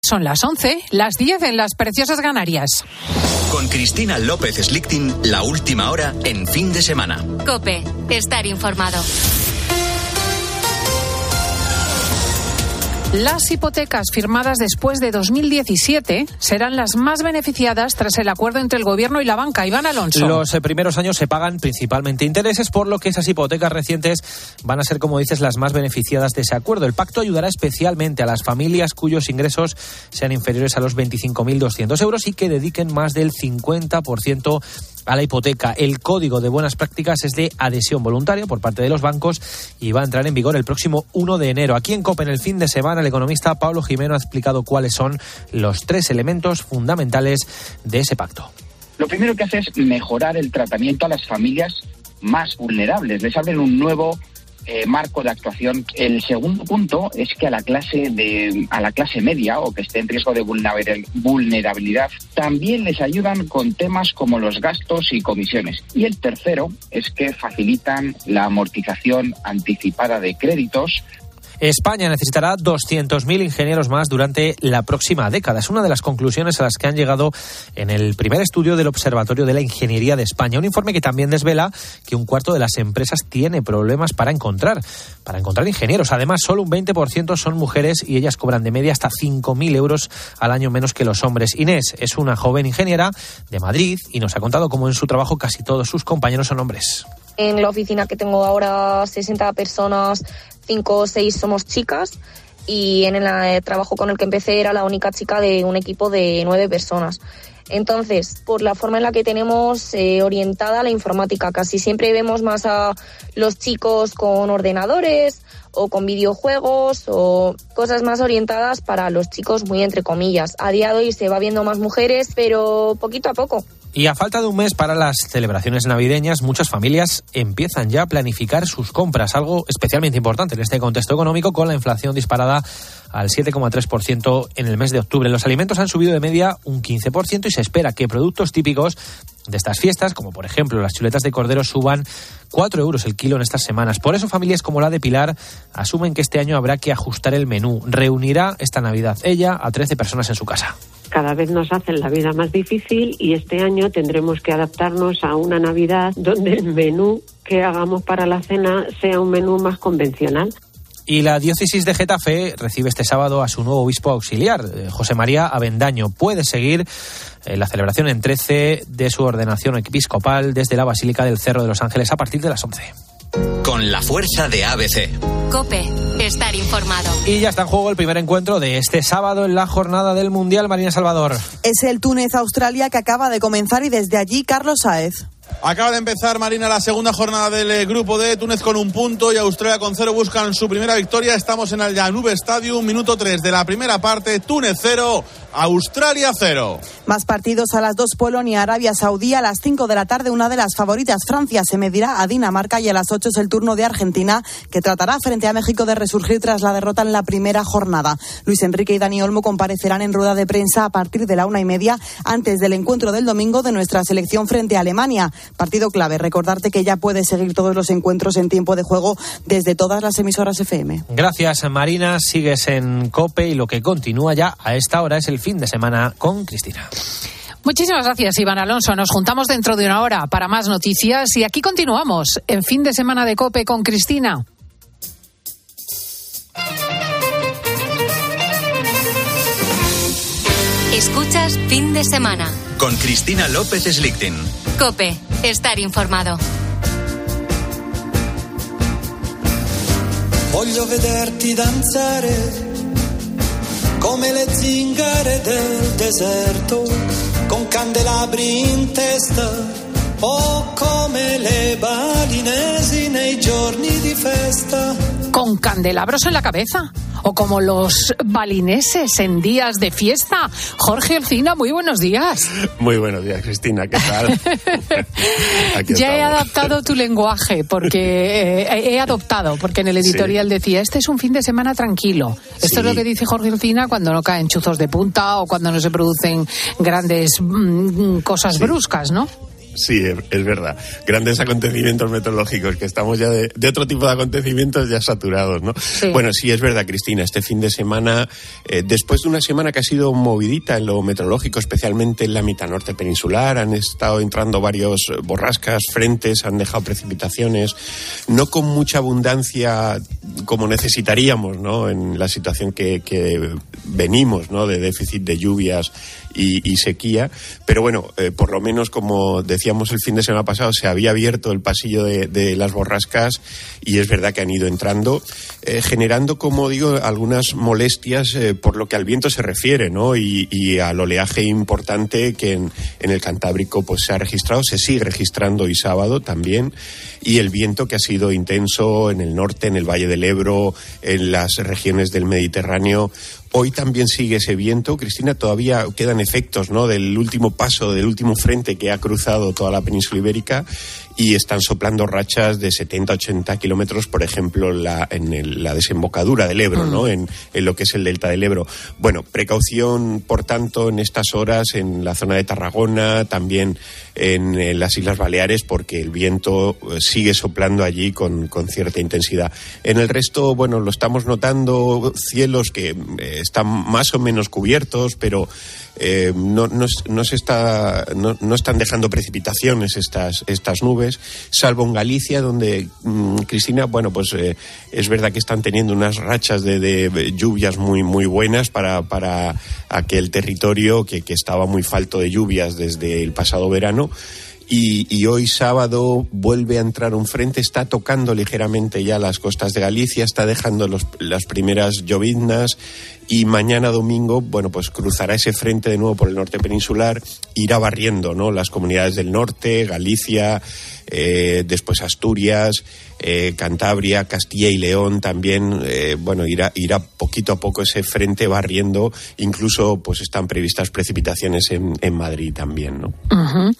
Son las 11, las 10 en las preciosas Canarias. Con Cristina López Slichting, la última hora en Fin de Semana. COPE, estar informado. Las hipotecas firmadas después de 2017 serán las más beneficiadas tras el acuerdo entre el Gobierno y la banca. Iván Alonso. Los primeros años se pagan principalmente intereses, por lo que esas hipotecas recientes van a ser, como dices, las más beneficiadas de ese acuerdo. El pacto ayudará especialmente a las familias cuyos ingresos sean inferiores a los 25.200 euros y que dediquen más del 50% a la hipoteca. El código de buenas prácticas es de adhesión voluntaria por parte de los bancos y va a entrar en vigor el próximo 1 de enero. Aquí en COPE, en el fin de semana, el economista Pablo Jimeno ha explicado cuáles son los 3 elementos fundamentales de ese pacto. Lo primero que hace es mejorar el tratamiento a las familias más vulnerables. Les abren un nuevo marco de actuación. El segundo punto es que a la clase media o que esté en riesgo de vulnerabilidad también les ayudan con temas como los gastos y comisiones. Y el tercero es que facilitan la amortización anticipada de créditos. España necesitará 200.000 ingenieros más durante la próxima década. Es una de las conclusiones a las que han llegado en el primer estudio del Observatorio de la Ingeniería de España. Un informe que también desvela que un cuarto de las empresas tiene problemas para encontrar ingenieros. Además, solo un 20% son mujeres y ellas cobran de media hasta 5.000 euros al año menos que los hombres. Inés es una joven ingeniera de Madrid y nos ha contado cómo en su trabajo casi todos sus compañeros son hombres. En la oficina que tengo ahora, 60 personas, 5 o 6 somos chicas, y en el trabajo con el que empecé era la única chica de un equipo de 9 personas. Entonces, por la forma en la que tenemos orientada la informática, casi siempre vemos más a los chicos con ordenadores o con videojuegos o cosas más orientadas para los chicos, muy entre comillas. A día de hoy se va viendo más mujeres, pero poquito a poco. Y a falta de un mes para las celebraciones navideñas, muchas familias empiezan ya a planificar sus compras, algo especialmente importante en este contexto económico, con la inflación disparada al 7,3% en el mes de octubre. Los alimentos han subido de media un 15% y se espera que productos típicos de estas fiestas, como por ejemplo las chuletas de cordero, suban 4 euros el kilo en estas semanas. Por eso familias como la de Pilar asumen que este año habrá que ajustar el menú. Reunirá esta Navidad ella a 13 personas en su casa. Cada vez nos hacen la vida más difícil y este año tendremos que adaptarnos a una Navidad donde el menú que hagamos para la cena sea un menú más convencional. Y la diócesis de Getafe recibe este sábado a su nuevo obispo auxiliar, José María Avendaño. Puede seguir la celebración en 13 de su ordenación episcopal desde la Basílica del Cerro de los Ángeles a partir de las 11. Con la fuerza de ABC. COPE, estar informado. Y ya está en juego el primer encuentro de este sábado en la jornada del Mundial. Marina Salvador. Es el Túnez-Australia que acaba de comenzar y desde allí Carlos Sáez. Acaba de empezar, Marina, la segunda jornada del grupo D. Túnez con 1 punto y Australia con 0 buscan su primera victoria. Estamos en el Janube Stadium, minuto 3 de la primera parte. Túnez 0, Australia 0. Más partidos a las 2, Polonia, Arabia Saudí. A las 5 de la tarde, una de las favoritas, Francia, se medirá a Dinamarca, y a las 8 es el turno de Argentina, que tratará frente a México de resurgir tras la derrota en la primera jornada. Luis Enrique y Dani Olmo comparecerán en rueda de prensa a partir de la 1:30 antes del encuentro del domingo de nuestra selección frente a Alemania. Partido clave. Recordarte que ya puedes seguir todos los encuentros en tiempo de juego desde todas las emisoras FM. Gracias, Marina. Sigues en COPE y lo que continúa ya a esta hora es el fin de semana con Cristina. Muchísimas gracias, Iván Alonso. Nos juntamos dentro de una hora para más noticias y aquí continuamos en Fin de Semana de COPE con Cristina. Escuchas Fin de Semana con Cristina López Slichting. COPE, estar informado. Voglio vederti danzare come le zingare del deserto, con candelabri in testa o come le balinesi nei giorni di festa. ¿Con candelabros en la cabeza? ¿O como los balineses en días de fiesta? Jorge Olcina, muy buenos días. Muy buenos días, Cristina, ¿qué tal? Aquí ya estamos. he adaptado tu lenguaje, porque porque en el editorial decía, este es un fin de semana tranquilo. Esto Sí. es lo que dice Jorge Olcina cuando no caen chuzos de punta o cuando no se producen grandes cosas bruscas, ¿no? Sí, es verdad. Grandes acontecimientos meteorológicos, que estamos ya de otro tipo de acontecimientos ya saturados, ¿no? Sí. Bueno, sí, es verdad, Cristina, este fin de semana, después de una semana que ha sido movidita en lo meteorológico, especialmente en la mitad norte peninsular, han estado entrando varios borrascas, frentes, han dejado precipitaciones, no con mucha abundancia como necesitaríamos, ¿no? En la situación que venimos, ¿no? De déficit de lluvias y sequía, pero bueno, por lo menos, como decíamos el fin de semana pasado, se había abierto el pasillo de las borrascas y es verdad que han ido entrando, generando, como digo, algunas molestias por lo que al viento se refiere, ¿no? Y al oleaje importante que en el Cantábrico pues se ha registrado, se sigue registrando hoy sábado también, y el viento que ha sido intenso en el norte, en el Valle del Ebro, en las regiones del Mediterráneo. Hoy también sigue ese viento, Cristina, todavía quedan efectos, ¿no? Del último paso, del último frente que ha cruzado toda la península ibérica, y están soplando rachas de 70-80 kilómetros, por ejemplo, en la desembocadura del Ebro, ¿no? En lo que es el delta del Ebro. Bueno, precaución, por tanto, en estas horas en la zona de Tarragona, también en las Islas Baleares, porque el viento sigue soplando allí con cierta intensidad. En el resto, bueno, lo estamos notando, cielos que están más o menos cubiertos, pero no están dejando precipitaciones estas nubes, salvo en Galicia, donde, Cristina, bueno, pues es verdad que están teniendo unas rachas de lluvias muy, muy buenas para aquel territorio que estaba muy falto de lluvias desde el pasado verano. Y hoy sábado vuelve a entrar un frente, está tocando ligeramente ya las costas de Galicia, está dejando las primeras lloviznas, y mañana domingo, bueno, pues cruzará ese frente de nuevo por el norte peninsular, irá barriendo, ¿no? Las comunidades del norte, Galicia, después Asturias, Cantabria, Castilla y León también, bueno, irá poquito a poco ese frente barriendo, incluso pues están previstas precipitaciones en Madrid también, ¿no? Uh-huh.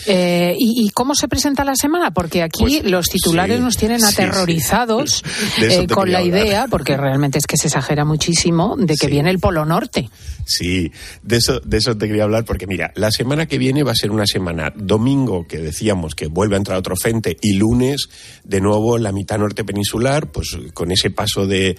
¿Y cómo se presenta la semana? Porque aquí pues, los titulares nos tienen aterrorizados con la idea, porque realmente es que se exagera muchísimo, de que viene el Polo Norte. Sí, de eso te quería hablar, porque mira, la semana que viene va a ser una semana, domingo, que decíamos que vuelve a entrar otro frente, y lunes, de nuevo, la mitad norte peninsular, pues con ese paso del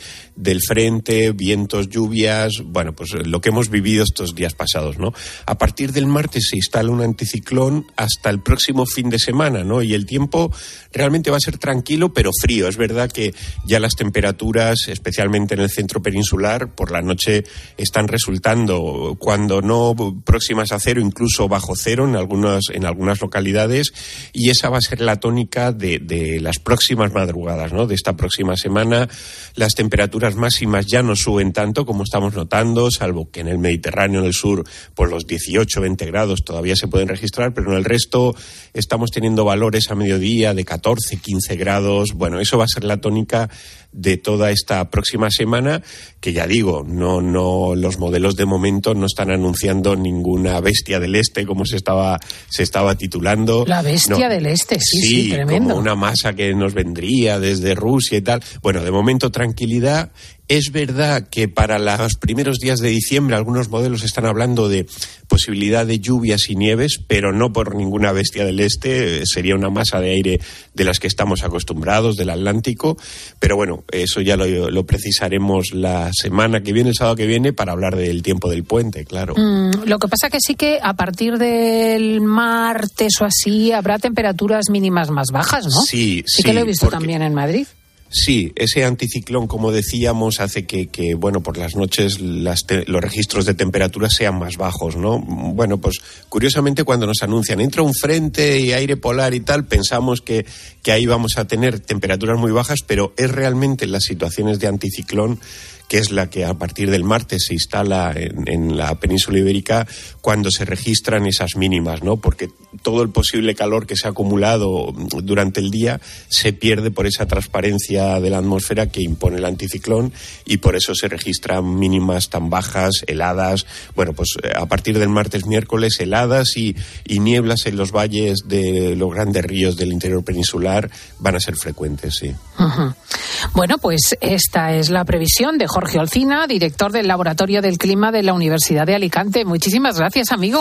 frente, vientos, lluvias, bueno, pues lo que hemos vivido estos días pasados, ¿no? A partir del martes se instala un anticiclón hasta el próximo fin de semana, ¿no? Y el tiempo realmente va a ser tranquilo, pero frío. Es verdad que ya las temperaturas, especialmente en el centro peninsular, por la noche están resultando, cuando no próximas a cero, incluso bajo cero en algunas localidades, y esa va a ser la tónica de las próximas madrugadas, ¿no? De esta próxima semana. Las temperaturas máximas ya no suben tanto como estamos notando, salvo que en el Mediterráneo, en el sur, por los 18-20 grados todavía se pueden registrar, pero en el resto estamos teniendo valores a mediodía de 14-15 grados. Bueno, eso va a ser la tónica de toda esta próxima semana, que ya digo, no los modelos de momento no están anunciando ninguna bestia del este, como se estaba titulando. La bestia del este, sí, tremendo. Como una masa que nos vendría desde Rusia y tal. Bueno, de momento tranquilidad. Es verdad que para los primeros días de diciembre algunos modelos están hablando de posibilidad de lluvias y nieves, pero no por ninguna bestia del este, sería una masa de aire de las que estamos acostumbrados, del Atlántico, pero bueno, eso ya lo precisaremos la semana que viene, el sábado que viene, para hablar del tiempo del puente, claro. Lo que pasa que sí que a partir del martes o así habrá temperaturas mínimas más bajas, ¿no? Sí, que lo he visto también en Madrid. Sí, ese anticiclón, como decíamos, hace que bueno, por las noches los registros de temperatura sean más bajos, ¿no? Bueno, pues curiosamente cuando nos anuncian entra un frente y aire polar y tal, pensamos que ahí vamos a tener temperaturas muy bajas, pero es realmente en las situaciones de anticiclón, que es la que a partir del martes se instala en la península ibérica, cuando se registran esas mínimas, ¿no? Porque todo el posible calor que se ha acumulado durante el día se pierde por esa transparencia de la atmósfera que impone el anticiclón, y por eso se registran mínimas tan bajas, heladas. Bueno, pues a partir del martes, miércoles, heladas y nieblas en los valles de los grandes ríos del interior peninsular van a ser frecuentes, sí. Uh-huh. Bueno, pues esta es la previsión de Jorge Olcina, director del Laboratorio del Clima de la Universidad de Alicante. Muchísimas gracias, amigo.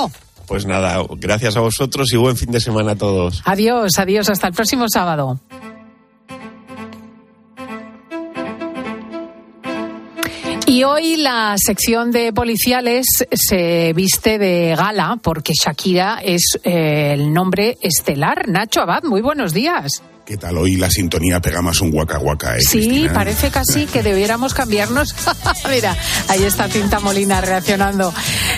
Pues nada, gracias a vosotros y buen fin de semana a todos. Adiós, hasta el próximo sábado. Y hoy la sección de policiales se viste de gala porque Shakira es el nombre estelar. Nacho Abad, muy buenos días. ¿Qué tal? Hoy la sintonía pega más un guaca guaca, Sí, Cristina? Parece casi que debiéramos cambiarnos. Mira, ahí está Tinta Molina reaccionando.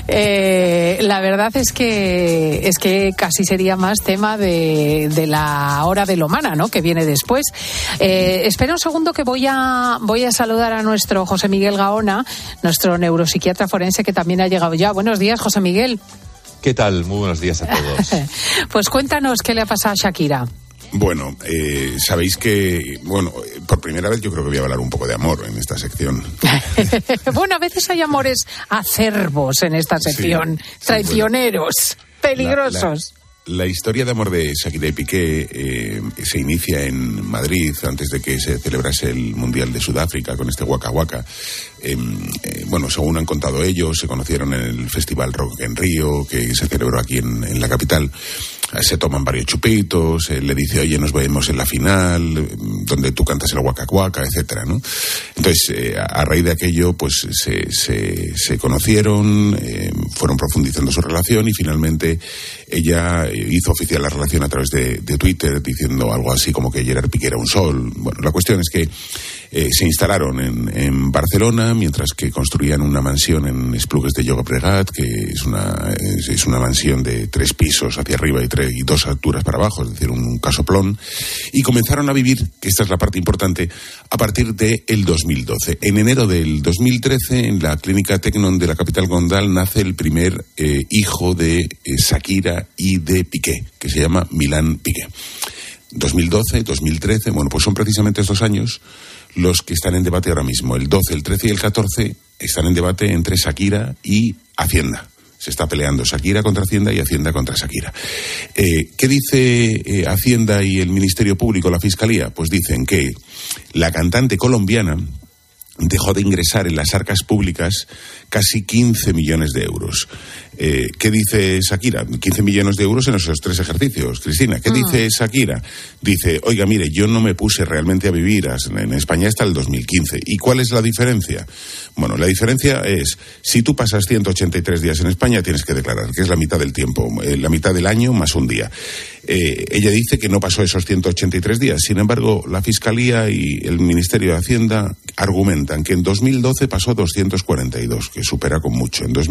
La verdad es que casi sería más tema de la hora de Lomana, ¿no? Que viene después. Espera un segundo que voy a saludar a nuestro José Miguel Gaona, nuestro neuropsiquiatra forense, que también ha llegado ya. Buenos días, José Miguel. ¿Qué tal? Muy buenos días a todos. Pues cuéntanos qué le ha pasado a Shakira. Bueno, sabéis que, por primera vez yo creo que voy a hablar un poco de amor en esta sección. Bueno, a veces hay amores acerbos en esta sección, sí, traicioneros, peligrosos. La historia de amor de Shakira y Piqué se inicia en Madrid antes de que se celebrase el Mundial de Sudáfrica con este Waka Waka. Según han contado ellos, se conocieron en el Festival Rock en Río, que se celebró aquí en la capital. Se toman varios chupitos, él le dice, oye, nos vemos en la final, donde tú cantas el Waka Waka, etcétera, ¿no? Entonces, a raíz de aquello, pues se conocieron, fueron profundizando su relación y finalmente ella hizo oficial la relación a través de Twitter, diciendo algo así como que Gerard Piqué era un sol. Bueno, la cuestión es que se instalaron en Barcelona, mientras que construían una mansión en Esplugues de Llobregat, que es una mansión de 3 pisos hacia arriba y 2 alturas para abajo, es decir, un casoplón, y comenzaron a vivir, que esta es la parte importante, a partir del 2012. En enero del 2013, en la clínica Tecnon de la capital condal, nace el primer hijo de Shakira y de Piqué, que se llama Milán Piqué. 2012, 2013, pues son precisamente estos años los que están en debate ahora mismo. El 12, el 13 y el 14 están en debate entre Shakira y Hacienda. Se está peleando Shakira contra Hacienda y Hacienda contra Shakira. ¿Qué dice Hacienda y el Ministerio Público, la Fiscalía? Pues dicen que la cantante colombiana dejó de ingresar en las arcas públicas casi 15 millones de euros. ¿Qué dice Shakira? 15 millones de euros en esos 3 ejercicios. Cristina, ¿qué dice Shakira? Dice, oiga, mire, yo no me puse realmente a vivir en España hasta el 2015. ¿Y cuál es la diferencia? Bueno, la diferencia es, si tú pasas 183 días en España, tienes que declarar, que es la mitad del tiempo, la mitad del año más un día. Ella dice que no pasó esos 183 días. Sin embargo, la Fiscalía y el Ministerio de Hacienda argumentan que en 2012 pasó 242, que supera con mucho. En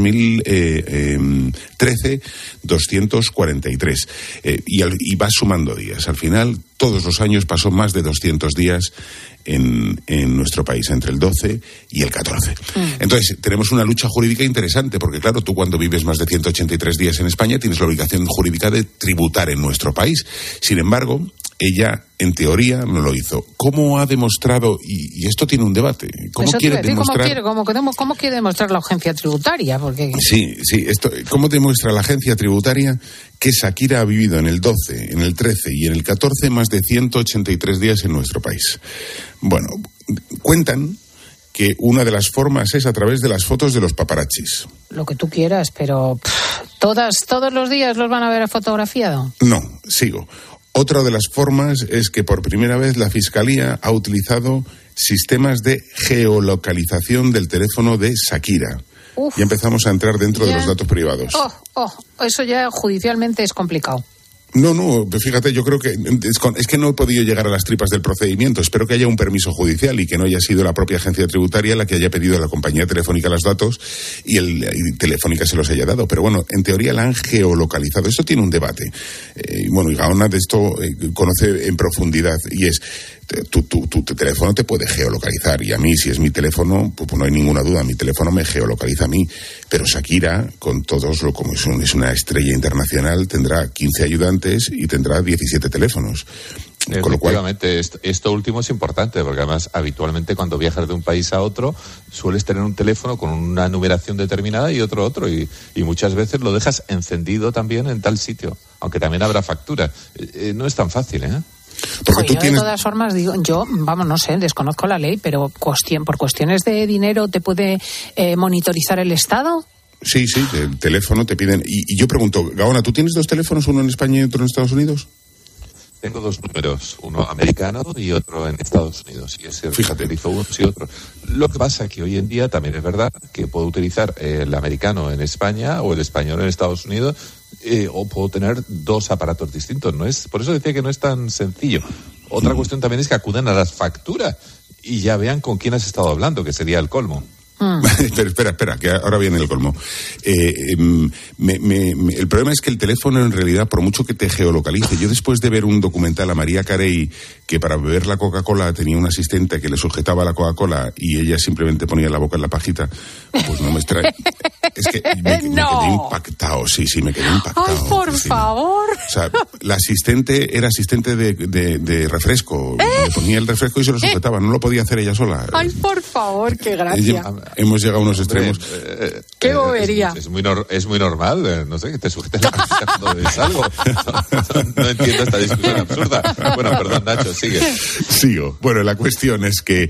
2013, 243. Y va sumando días. Al final, todos los años pasó más de 200 días en nuestro país, entre el 12 y el 14. Entonces, tenemos una lucha jurídica interesante, porque claro, tú cuando vives más de 183 días en España tienes la obligación jurídica de tributar en nuestro país. Sin embargo, ella, en teoría, no lo hizo. ¿Cómo ha demostrado? Y esto tiene un debate. ¿Cómo quiere demostrar? ¿Cómo quiere demostrar la agencia tributaria? Porque... Sí. ¿Cómo demuestra la agencia tributaria que Shakira ha vivido en el 12, en el 13 y en el 14 más de 183 días en nuestro país? Bueno, cuentan que una de las formas es a través de las fotos de los paparazzis. Lo que tú quieras, pero ¿todos los días los van a ver fotografiado? No, sigo. Otra de las formas es que por primera vez la Fiscalía ha utilizado sistemas de geolocalización del teléfono de Shakira. Uf, ya empezamos a entrar dentro de los datos privados. Eso ya judicialmente es complicado. No, fíjate, yo creo que es que no he podido llegar a las tripas del procedimiento. Espero que haya un permiso judicial y que no haya sido la propia agencia tributaria la que haya pedido a la compañía telefónica los datos y Telefónica se los haya dado. Pero bueno, en teoría la han geolocalizado. Esto tiene un debate. Y Gaona de esto conoce en profundidad y es... Tu teléfono te puede geolocalizar y a mí, si es mi teléfono, pues no hay ninguna duda, mi teléfono me geolocaliza a mí, pero Shakira, con todos, como es una estrella internacional, tendrá 15 ayudantes y tendrá 17 teléfonos. Con lo cual... esto último es importante, porque además habitualmente cuando viajas de un país a otro sueles tener un teléfono con una numeración determinada y otro, y muchas veces lo dejas encendido también en tal sitio, aunque también habrá factura. No es tan fácil, ¿eh? Porque tú tienes... De todas formas, no sé, desconozco la ley, pero por cuestiones de dinero, ¿te puede monitorizar el Estado? Sí, el teléfono te piden. Y yo pregunto, Gaona, ¿tú tienes 2 teléfonos, uno en España y otro en Estados Unidos? Tengo 2 números, uno americano y otro en Estados Unidos. Y ese Fíjate. Utilizo unos y otros. Lo que pasa es que hoy en día también es verdad que puedo utilizar el americano en España o el español en Estados Unidos, o puedo tener 2 aparatos distintos. Por eso decía que no es tan sencillo. Otra cuestión también es que acudan a las facturas y ya vean con quién has estado hablando, que sería el colmo. Espera, que ahora viene el colmo. El problema es que el teléfono, en realidad, por mucho que te geolocalice, yo después de ver un documental a María Carey, que para beber la Coca-Cola tenía un asistente que le sujetaba la Coca-Cola y ella simplemente ponía la boca en la pajita, pues no me extrae. Es que me quedé impactado, sí, me quedé impactado. ¡Ay, por favor! O sea, la asistente era asistente de refresco. Le ponía el refresco y se lo sujetaba, no lo podía hacer ella sola. ¡Ay, por favor, qué gracia! Hemos llegado a unos extremos. ¡Qué bobería! Es muy normal, no sé, que te sujeten la camiseta cuando ves algo. No entiendo esta discusión absurda. Bueno, perdón, Nacho, sigue. Sigo. Bueno, la cuestión es que,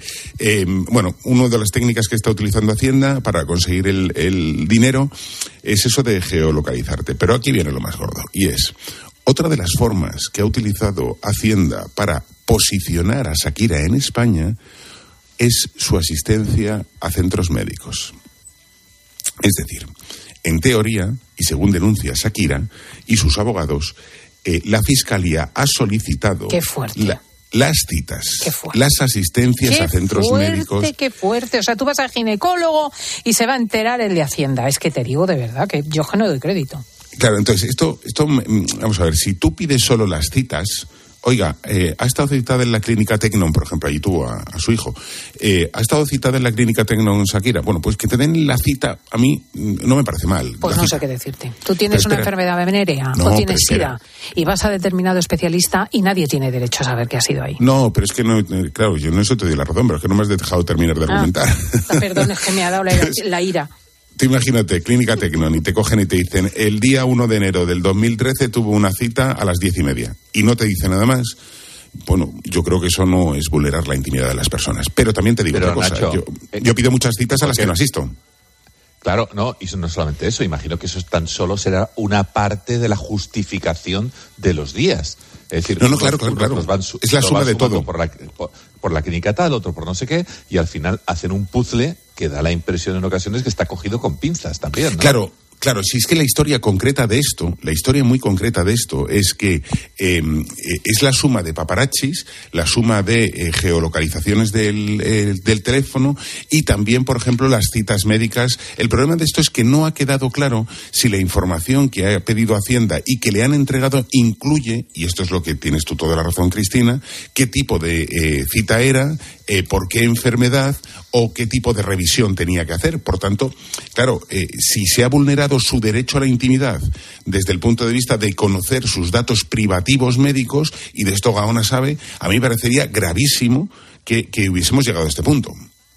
una de las técnicas que está utilizando Hacienda para conseguir el dinero es eso de geolocalizarte. Pero aquí viene lo más gordo, y es otra de las formas que ha utilizado Hacienda para posicionar a Shakira en España es su asistencia a centros médicos. Es decir, en teoría, y según denuncia Shakira y sus abogados, la Fiscalía ha solicitado las citas, las asistencias a centros médicos. ¡Qué fuerte! O sea, tú vas al ginecólogo y se va a enterar el de Hacienda. Es que te digo de verdad que yo no doy crédito. Claro, entonces, esto vamos a ver, si tú pides solo las citas... Oiga, ha estado citada en la clínica Tecnon, por ejemplo, allí tuvo a su hijo. Ha estado citada en la clínica Tecnon Shakira. Bueno, pues que te den la cita, a mí no me parece mal. Pues no sé qué decirte. Tú tienes una enfermedad venérea o tienes SIDA y vas a determinado especialista y nadie tiene derecho a saber qué ha sido ahí. No, pero es que no, claro, yo en eso te doy la razón, pero es que no me has dejado terminar de argumentar. Perdón, es que me ha dado la ira. Tú imagínate, clínica Tecnon, y te cogen y te dicen, el día 1 de enero del 2013 tuvo una cita a las 10:30, y no te dicen nada más. Bueno, yo creo que eso no es vulnerar la intimidad de las personas. Pero también te digo otra cosa, Nacho, yo pido muchas citas a las que no asisto. Claro, no, y no solamente eso, imagino que eso tan solo será una parte de la justificación de los días. Es decir, claro. Es la suma de todo. Por la clínica tal, otro por no sé qué, y al final hacen un puzzle que da la impresión en ocasiones que está cogido con pinzas también, ¿no? Claro, si es que la historia muy concreta de esto es que es la suma de paparazzis, la suma de geolocalizaciones del teléfono y también, por ejemplo, las citas médicas. El problema de esto es que no ha quedado claro si la información que ha pedido Hacienda y que le han entregado incluye, y esto es lo que tienes tú toda la razón, Cristina, qué tipo de cita era, por qué enfermedad o qué tipo de revisión tenía que hacer. Por tanto, claro, si se ha vulnerado su derecho a la intimidad desde el punto de vista de conocer sus datos privativos médicos, y de esto Gaona sabe, a mí me parecería gravísimo que hubiésemos llegado a este punto.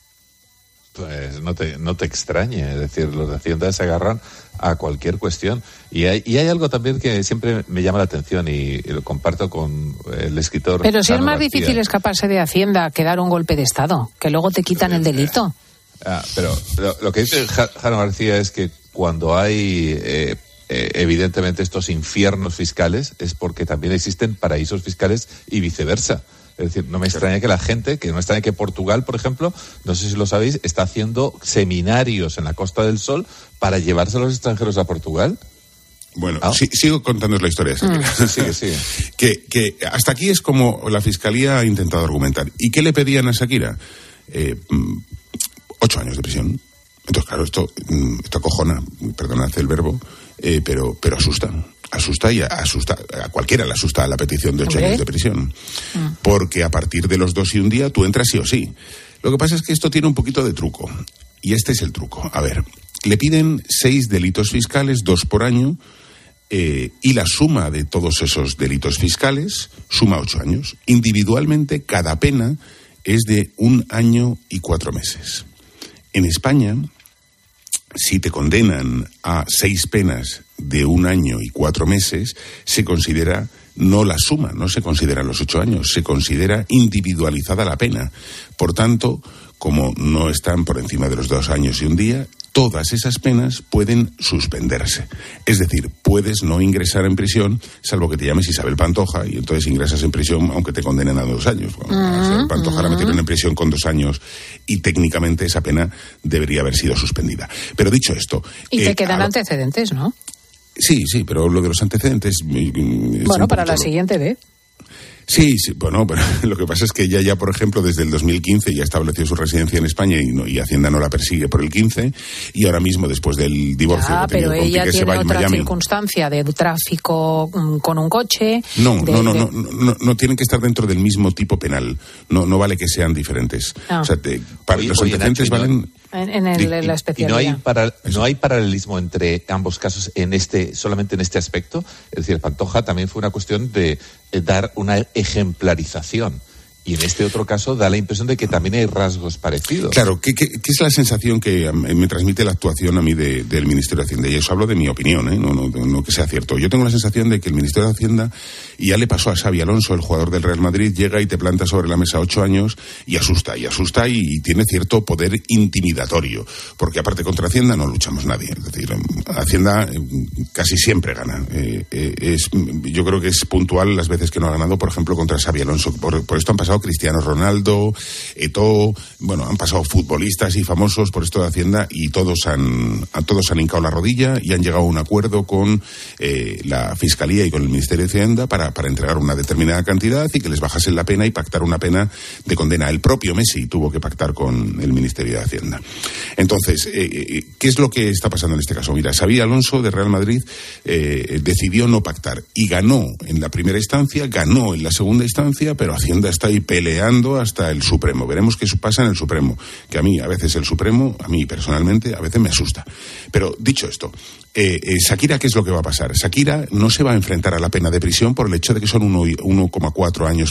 Pues no te extrañe, es decir, los de Hacienda se agarran a cualquier cuestión. Y hay algo también que siempre me llama la atención y lo comparto con el escritor. Pero si es más difícil escaparse de Hacienda que dar un golpe de Estado, que luego te quitan el delito. Pero lo que dice Jano García es que cuando hay evidentemente estos infiernos fiscales es porque también existen paraísos fiscales y viceversa. Es decir, no me extraña que que Portugal, por ejemplo, no sé si lo sabéis, está haciendo seminarios en la Costa del Sol para llevarse a los extranjeros a Portugal. Bueno, sigo contándoos la historia. Sigue. Que hasta aquí es como la Fiscalía ha intentado argumentar. ¿Y qué le pedían a Shakira? 8 años de prisión. Entonces, claro, esto acojona, perdonad el verbo, pero asusta a cualquiera, le asusta la petición de 8 años de prisión, porque a partir de los 2 y un día tú entras sí o sí. Lo que pasa es que esto tiene un poquito de truco, y este es el truco. A ver, le piden 6 delitos fiscales, 2 por año, y la suma de todos esos delitos fiscales suma 8 años. Individualmente, cada pena es de 1 año y 4 meses. En España, si te condenan a 6 penas de 1 año y 4 meses, se considera no la suma, no se consideran los 8 años, se considera individualizada la pena. Por tanto, como no están por encima de los 2 años y un día, todas esas penas pueden suspenderse. Es decir, puedes no ingresar en prisión, salvo que te llames Isabel Pantoja, y entonces ingresas en prisión aunque te condenen a 2 años. Bueno, Isabel Pantoja la metieron en prisión con 2 años y técnicamente esa pena debería haber sido suspendida. Pero dicho esto... Y te quedan antecedentes, ¿no? Sí, pero lo de los antecedentes... Bueno, para la siguiente vez. Sí, bueno, pero lo que pasa es que ella ya, por ejemplo, desde el 2015 ya estableció su residencia en España y Hacienda no la persigue por el 15, y ahora mismo, después del divorcio que ha tenido pero con ella Piqué, tiene se va otra a Miami. circunstancia de tráfico con un coche. No tienen que estar dentro del mismo tipo penal. No vale que sean diferentes. No. O sea, los antecedentes valen... En la especialidad. ¿Y no hay paralelismo entre ambos casos solamente en este aspecto? Es decir, Pantoja también fue una cuestión de dar una ejemplarización. Y en este otro caso da la impresión de que también hay rasgos parecidos. Claro, ¿qué es la sensación que me transmite la actuación a mí del Ministerio de Hacienda? Y eso hablo de mi opinión, no que sea cierto. Yo tengo la sensación de que el Ministerio de Hacienda, y ya le pasó a Xabi Alonso, el jugador del Real Madrid, llega y te planta sobre la mesa 8 años y asusta y tiene cierto poder intimidatorio. Porque aparte contra Hacienda no luchamos nadie. Es decir, Hacienda casi siempre gana. Yo creo que es puntual las veces que no ha ganado, por ejemplo, contra Xabi Alonso. Por esto han pasado Cristiano Ronaldo, Eto'o, han pasado futbolistas y famosos por esto de Hacienda y todos han hincado la rodilla y han llegado a un acuerdo con la Fiscalía y con el Ministerio de Hacienda para entregar una determinada cantidad y que les bajasen la pena y pactar una pena de condena. El propio Messi tuvo que pactar con el Ministerio de Hacienda. Entonces, ¿qué es lo que está pasando en este caso? Mira, Xabi Alonso de Real Madrid decidió no pactar y ganó en la primera instancia, ganó en la segunda instancia, pero Hacienda está ahí peleando hasta el Supremo. Veremos qué pasa en el Supremo, que a mí personalmente a veces me asusta. Pero dicho esto, Shakira, ¿qué es lo que va a pasar? Shakira no se va a enfrentar a la pena de prisión por el hecho de que son 1,4 años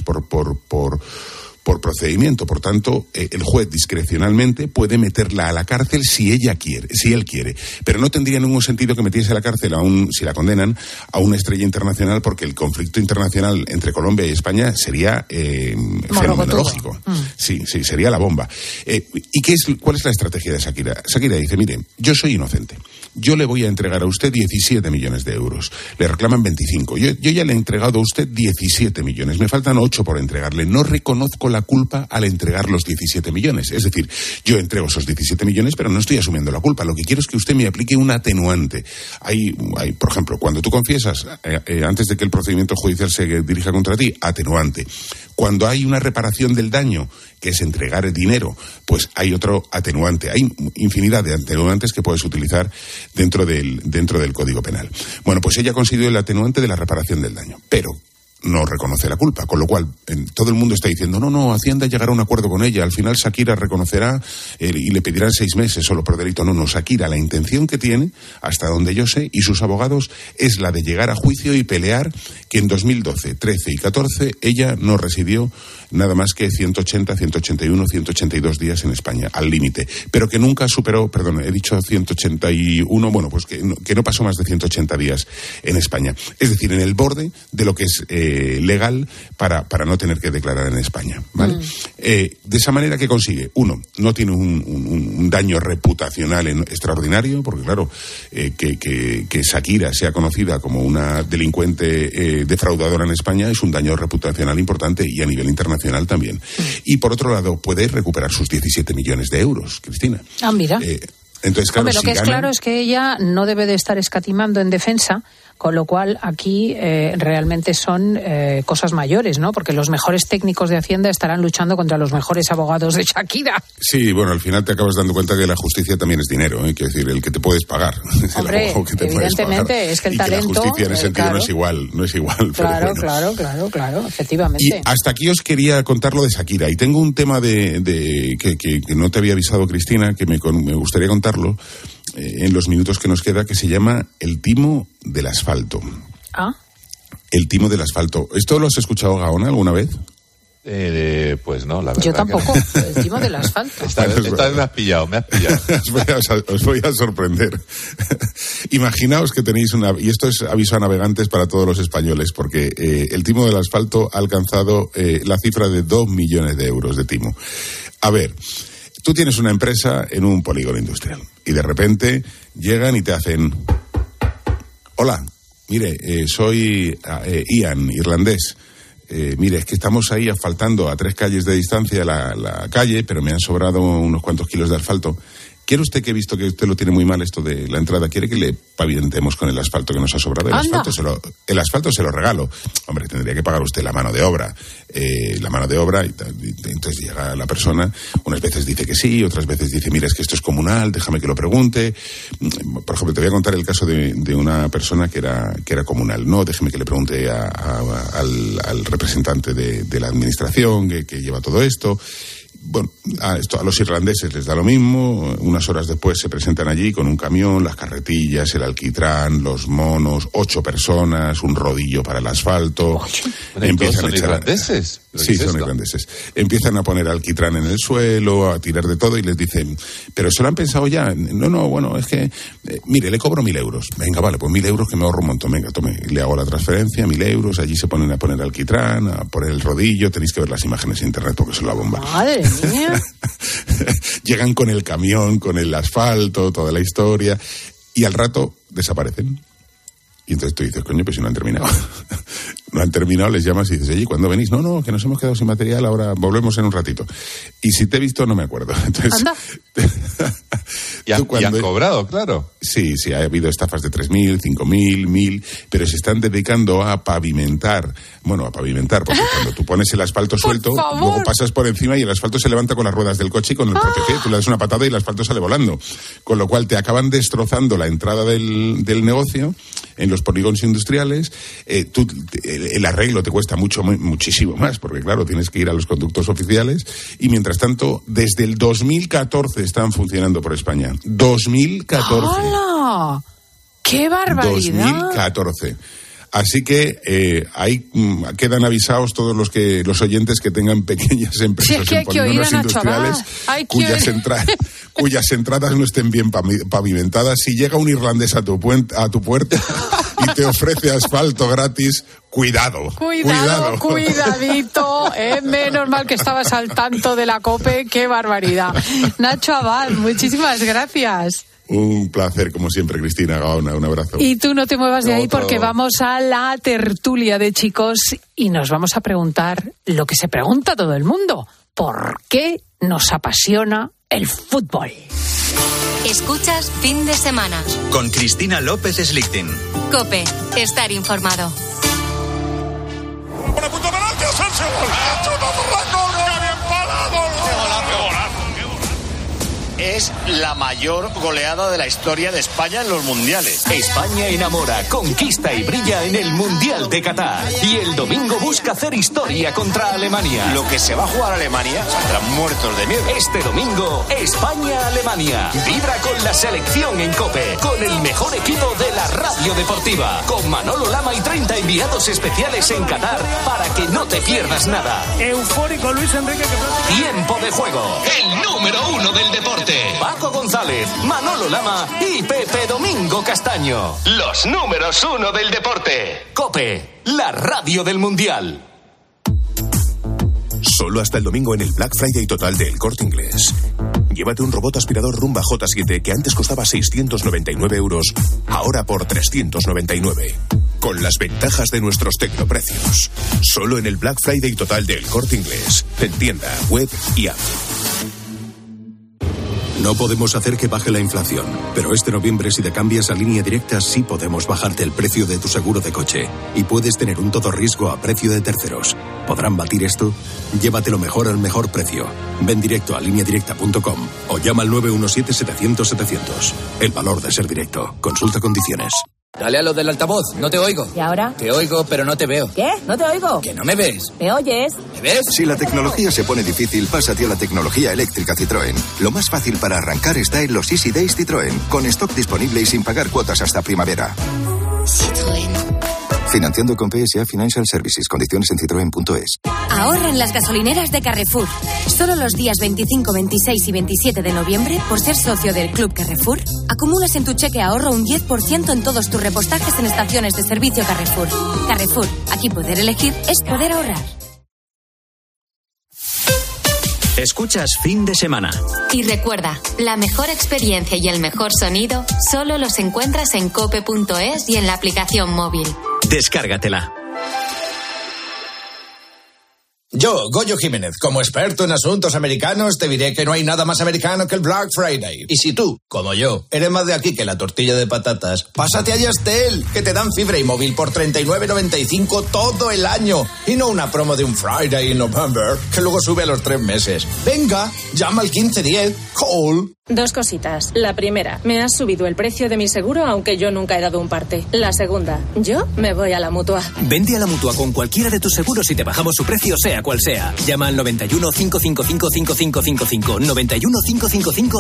por procedimiento. Por tanto, el juez discrecionalmente puede meterla a la cárcel si él quiere. Pero no tendría ningún sentido que metiese a la cárcel, si la condenan, a una estrella internacional, porque el conflicto internacional entre Colombia y España sería fenomenológico. Sí, sería la bomba. ¿Y cuál es la estrategia de Shakira? Shakira dice, mire, yo soy inocente. Yo le voy a entregar a usted 17 millones de euros. Le reclaman 25. Yo ya le he entregado a usted 17 millones. Me faltan 8 por entregarle. No reconozco la culpa al entregar los 17 millones. Es decir, yo entrego esos 17 millones, pero no estoy asumiendo la culpa. Lo que quiero es que usted me aplique un atenuante. Hay por ejemplo, cuando tú confiesas, antes de que el procedimiento judicial se dirija contra ti, atenuante. Cuando hay una reparación del daño, que es entregar el dinero, pues hay otro atenuante. Hay infinidad de atenuantes que puedes utilizar dentro del Código Penal. Bueno, pues ella consiguió el atenuante de la reparación del daño, pero no reconoce la culpa, con lo cual todo el mundo está diciendo, no, Hacienda llegará a un acuerdo con ella, al final Shakira reconocerá y le pedirán 6 meses solo por delito. No, Shakira, la intención que tiene, hasta donde yo sé, y sus abogados, es la de llegar a juicio y pelear que en 2012, 13 y 14 ella no residió nada más que 180, 181, 182 días en España, al límite, pero que nunca superó, he dicho 181, bueno, pues que no pasó más de 180 días en España. Es decir, en el borde de lo que es legal para no tener que declarar en España, ¿vale? De esa manera, ¿qué consigue? Uno, no tiene un daño reputacional extraordinario, porque claro, que Shakira sea conocida como una delincuente defraudadora en España es un daño reputacional importante y a nivel internacional también. Y por otro lado, puede recuperar sus 17 millones de euros, Cristina. Ah, mira. Entonces, claro, lo que es claro es que ella no debe de estar escatimando en defensa, con lo cual aquí realmente son cosas mayores, ¿no? Porque los mejores técnicos de Hacienda estarán luchando contra los mejores abogados de Shakira. Sí, bueno, al final te acabas dando cuenta que la justicia también es dinero, quiero decir, el que te puedes pagar. Hombre, evidentemente, es que el talento... Que la justicia en ese sentido no es igual. Claro, bueno. claro, efectivamente. Y hasta aquí os quería contar lo de Shakira, y tengo un tema que no te había avisado, Cristina, que me gustaría contarlo en los minutos que nos queda, que se llama el timo del asfalto. ¿Ah? El timo del asfalto. ¿Esto lo has escuchado, Gaona, alguna vez? Pues no, la verdad. Yo tampoco, el timo del asfalto. Esta vez me has pillado. Os voy a sorprender. Imaginaos que tenéis y esto es aviso a navegantes para todos los españoles, porque el timo del asfalto ha alcanzado la cifra de 2 millones de euros de timo. A ver, Tú tienes una empresa en un polígono industrial y de repente llegan y te hacen: hola, mire, soy Ian, irlandés. Mire, es que estamos ahí asfaltando a 3 calles de distancia la calle, pero me han sobrado unos cuantos kilos de asfalto. ¿Quiere usted, que he visto que usted lo tiene muy mal esto de la entrada, quiere que le pavimentemos con el asfalto que nos ha sobrado? El asfalto se lo regalo. Hombre, tendría que pagar usted la mano de obra. Y entonces llega la persona, unas veces dice que sí, otras veces dice: mira, es que esto es comunal, déjame que lo pregunte. Por ejemplo, te voy a contar el caso de una persona que era comunal. No, déjeme que le pregunte al representante de la administración que lleva todo esto. Bueno, a los irlandeses les da lo mismo. Unas horas después se presentan allí con un camión, las carretillas, el alquitrán, los monos, 8 personas, un rodillo para el asfalto. Empiezan ¿Son irlandeses? Sí, son irlandeses. Empiezan a poner alquitrán en el suelo, a tirar de todo y les dicen: ¿pero se lo han pensado ya? No, bueno, es que, mire, le cobro 1.000 euros. Venga, vale, pues 1.000 euros que me ahorro un montón. Venga, tome, le hago la transferencia, 1.000 euros. Allí se ponen a poner alquitrán, a poner el rodillo. Tenéis que ver las imágenes en internet porque son la bomba. Madre mía. Llegan con el camión, con el asfalto, toda la historia, y al rato desaparecen. Y entonces tú dices: coño, pues si no han terminado. No han terminado, les llamas y dices: oye, ¿cuándo venís? No, que nos hemos quedado sin material, ahora volvemos en un ratito. Y si te he visto, no me acuerdo. Entonces, anda. Y han cobrado, claro. Sí, ha habido estafas de 3.000, 5.000, 1.000, pero se están dedicando a pavimentar. Bueno, porque cuando tú pones el asfalto suelto, luego pasas por encima y el asfalto se levanta con las ruedas del coche y con el propio pie. Tú le das una patada y el asfalto sale volando. Con lo cual te acaban destrozando la entrada del negocio en los polígonos industriales. El arreglo te cuesta muchísimo más, porque claro, tienes que ir a los conductos oficiales. Y mientras tanto, desde el 2014 están funcionando por España. 2014. ¡Hala! ¡Qué barbaridad! 2014. Así que ahí quedan avisados todos los oyentes que tengan pequeñas empresas en polígonos industriales cuyas entradas no estén bien pavimentadas. Si llega un irlandés a tu puerta y te ofrece asfalto gratis, cuidadito. Menos mal que estabas al tanto de la COPE. ¡Qué barbaridad! Nacho Abad, muchísimas gracias. Un placer, como siempre, Cristina Gaona. Un abrazo. Y tú no te muevas de ahí porque vamos a la tertulia de chicos y nos vamos a preguntar lo que se pregunta todo el mundo: ¿por qué nos apasiona el fútbol? Escuchas Fin de Semana con Cristina López Slichting. COPE, estar informado. ¡Una punta penalti, Asensio! ¡Chuta Ferran, gol! ¡Qué bien parado! ¡Qué golazo! Es la mayor goleada de la historia de España en los mundiales. España enamora, conquista y brilla en el Mundial de Qatar. Y el domingo busca hacer historia contra Alemania. Lo que se va a jugar Alemania saldrán muertos de miedo. Este domingo, España-Alemania. Vibra con la selección en COPE, con el mejor equipo de la radio deportiva, con Manolo Lama y 30 enviados especiales en Qatar para que no te pierdas nada. Eufórico Luis Enrique. Tiempo de juego. El número 1 del deporte. Paco González, Manolo Lama y Pepe Domingo Castaño. Los números 1 del deporte. COPE, la radio del Mundial. Solo hasta el domingo en el Black Friday total de El Corte Inglés. Llévate un robot aspirador Rumba J7 que antes costaba 699 euros, ahora por 399. Con las ventajas de nuestros tecnoprecios. Solo en el Black Friday total de El Corte Inglés. En tienda, web y app. No podemos hacer que baje la inflación, pero este noviembre si te cambias a Línea Directa sí podemos bajarte el precio de tu seguro de coche y puedes tener un todo riesgo a precio de terceros. ¿Podrán batir esto? Llévatelo mejor al mejor precio. Ven directo a lineadirecta.com o llama al 917-700-700. El valor de ser directo. Consulta condiciones. Dale a lo del altavoz, no te oigo. ¿Y ahora? Te oigo, pero no te veo. ¿Qué? ¿No te oigo? Que no me ves. ¿Me oyes? ¿Me ves? Si la tecnología se pone difícil, pásate a la tecnología eléctrica Citroën. Lo más fácil para arrancar está en los Easy Days Citroën, con stock disponible y sin pagar cuotas hasta primavera. Citroën. Financiando con PSA Financial Services. Condiciones en citroen.es. Ahorra en las gasolineras de Carrefour. Solo los días 25, 26 y 27 de noviembre, por ser socio del Club Carrefour, acumulas en tu cheque ahorro un 10% en todos tus repostajes en estaciones de servicio Carrefour. Carrefour, aquí poder elegir es poder ahorrar. Escuchas Fin de Semana. Y recuerda, la mejor experiencia y el mejor sonido solo los encuentras en cope.es y en la aplicación móvil. Descárgatela. Yo, Goyo Jiménez, como experto en asuntos americanos, te diré que no hay nada más americano que el Black Friday. Y si tú, como yo, eres más de aquí que la tortilla de patatas, pásate a Yastel, que te dan fibra y móvil por $39.95 todo el año. Y no una promo de un Friday in November, que luego sube a los 3 meses. Venga, llama al 1510, call. 2 cositas. La primera, me has subido el precio de mi seguro aunque yo nunca he dado un parte. La segunda, yo me voy a la Mutua. Vente a la Mutua con cualquiera de tus seguros y te bajamos su precio sea cual sea. Llama al 91 555 5555. 91 555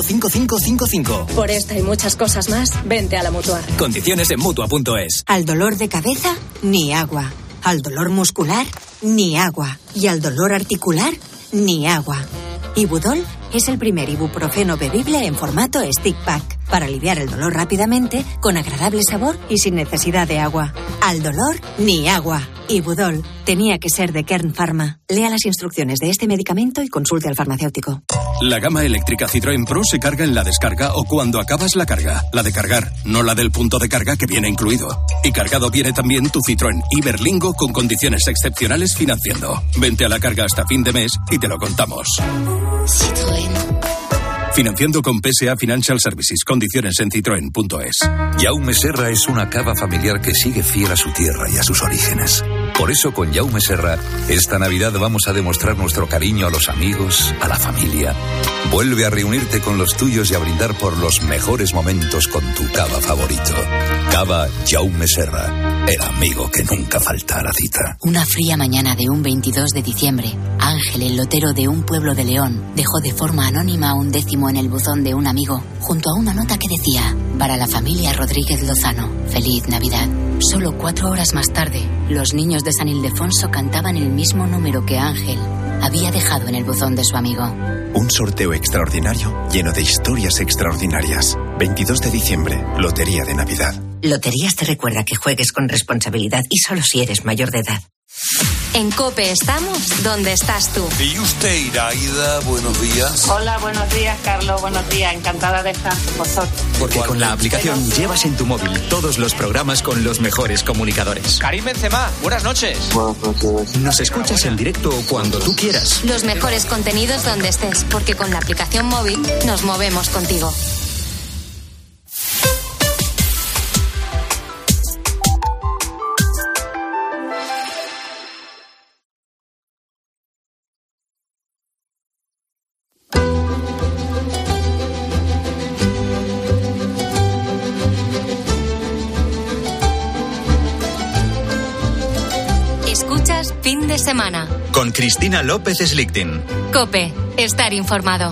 5555. Por esta y muchas cosas más, vente a la Mutua. Condiciones en Mutua.es. Al dolor de cabeza, ni agua. Al dolor muscular, ni agua. Y al dolor articular, ni agua. Ibudol es el primer ibuprofeno bebible en formato stick pack para aliviar el dolor rápidamente, con agradable sabor y sin necesidad de agua. Al dolor, ni agua. Ibudol tenía que ser de Kern Pharma. Lea las instrucciones de este medicamento y consulte al farmacéutico. La gama eléctrica Citroën Pro se carga en la descarga o cuando acabas la carga. La de cargar, no la del punto de carga que viene incluido. Y cargado viene también tu Citroën Iberlingo con condiciones excepcionales financiando. Vente a la carga hasta fin de mes y te lo contamos. Citroën. Financiando con PSA Financial Services. Condiciones en citroen.es. Jaume Serra es una cava familiar que sigue fiel a su tierra y a sus orígenes. Por eso con Jaume Serra, esta Navidad vamos a demostrar nuestro cariño a los amigos, a la familia. Vuelve a reunirte con los tuyos y a brindar por los mejores momentos con tu cava favorito. Cava Jaume Serra, el amigo que nunca falta a la cita. Una fría mañana de un 22 de diciembre, Ángel, el lotero de un pueblo de León, dejó de forma anónima un décimo en el buzón de un amigo, junto a una nota que decía: para la familia Rodríguez Lozano, feliz Navidad. Solo 4 horas más tarde, los niños de San Ildefonso cantaban el mismo número que Ángel había dejado en el buzón de su amigo. Un sorteo extraordinario lleno de historias extraordinarias. 22 de diciembre, Lotería de Navidad. Loterías te recuerda que juegues con responsabilidad y solo si eres mayor de edad. En COPE estamos donde estás tú. ¿Y usted, Iraida? Buenos días. Hola, buenos días, Carlos. Buenos días. Encantada de estar con vosotros. Porque con la aplicación llevas en tu móvil todos los programas con los mejores comunicadores. Karim Benzema, buenas noches. Buenas noches. Nos escuchas en directo cuando tú quieras. Los mejores contenidos donde estés, porque con la aplicación móvil nos movemos contigo. Fin de semana. Con Cristina López Slichting. COPE. Estar informado.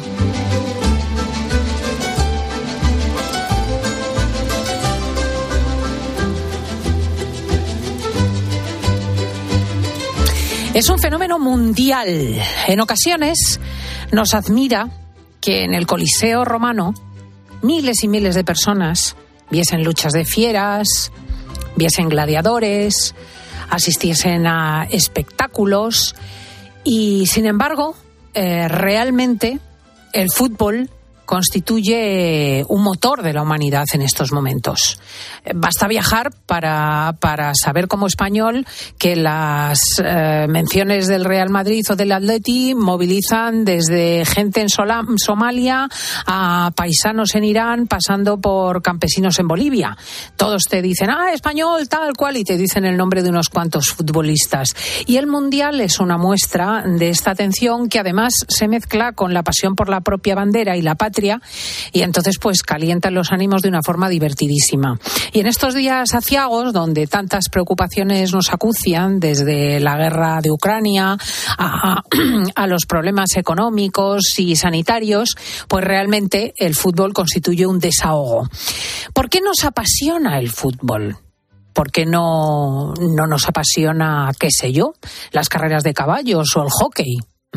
Es un fenómeno mundial. En ocasiones nos admira que en el Coliseo romano miles y miles de personas viesen luchas de fieras, viesen gladiadores, asistiesen a espectáculos y, sin embargo, realmente el fútbol constituye un motor de la humanidad en estos momentos. Basta viajar para saber como español que las menciones del Real Madrid o del Atleti movilizan desde gente en Somalia a paisanos en Irán, pasando por campesinos en Bolivia. Todos te dicen, español, tal cual, y te dicen el nombre de unos cuantos futbolistas. Y el Mundial es una muestra de esta atención que además se mezcla con la pasión por la propia bandera y la patria, y entonces pues calientan los ánimos de una forma divertidísima. Y en estos días aciagos, donde tantas preocupaciones nos acucian, desde la guerra de Ucrania a los problemas económicos y sanitarios, pues realmente el fútbol constituye un desahogo. ¿Por qué nos apasiona el fútbol? ¿Por qué no nos apasiona, qué sé yo, las carreras de caballos o el hockey?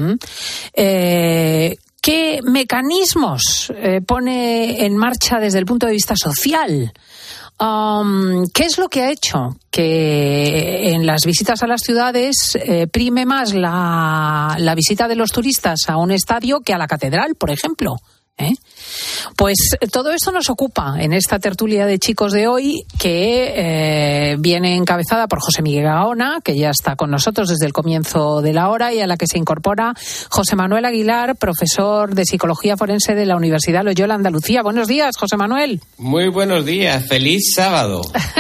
¿Qué mecanismos pone en marcha desde el punto de vista social ¿Qué es lo que ha hecho que en las visitas a las ciudades prime más la visita de los turistas a un estadio que a la catedral, por ejemplo? Pues todo esto nos ocupa en esta tertulia de chicos de hoy, que viene encabezada por José Miguel Gaona, que ya está con nosotros desde el comienzo de la hora, y a la que se incorpora José Manuel Aguilar, profesor de Psicología Forense de la Universidad Loyola Andalucía. Buenos días, José Manuel. Muy buenos días, feliz sábado.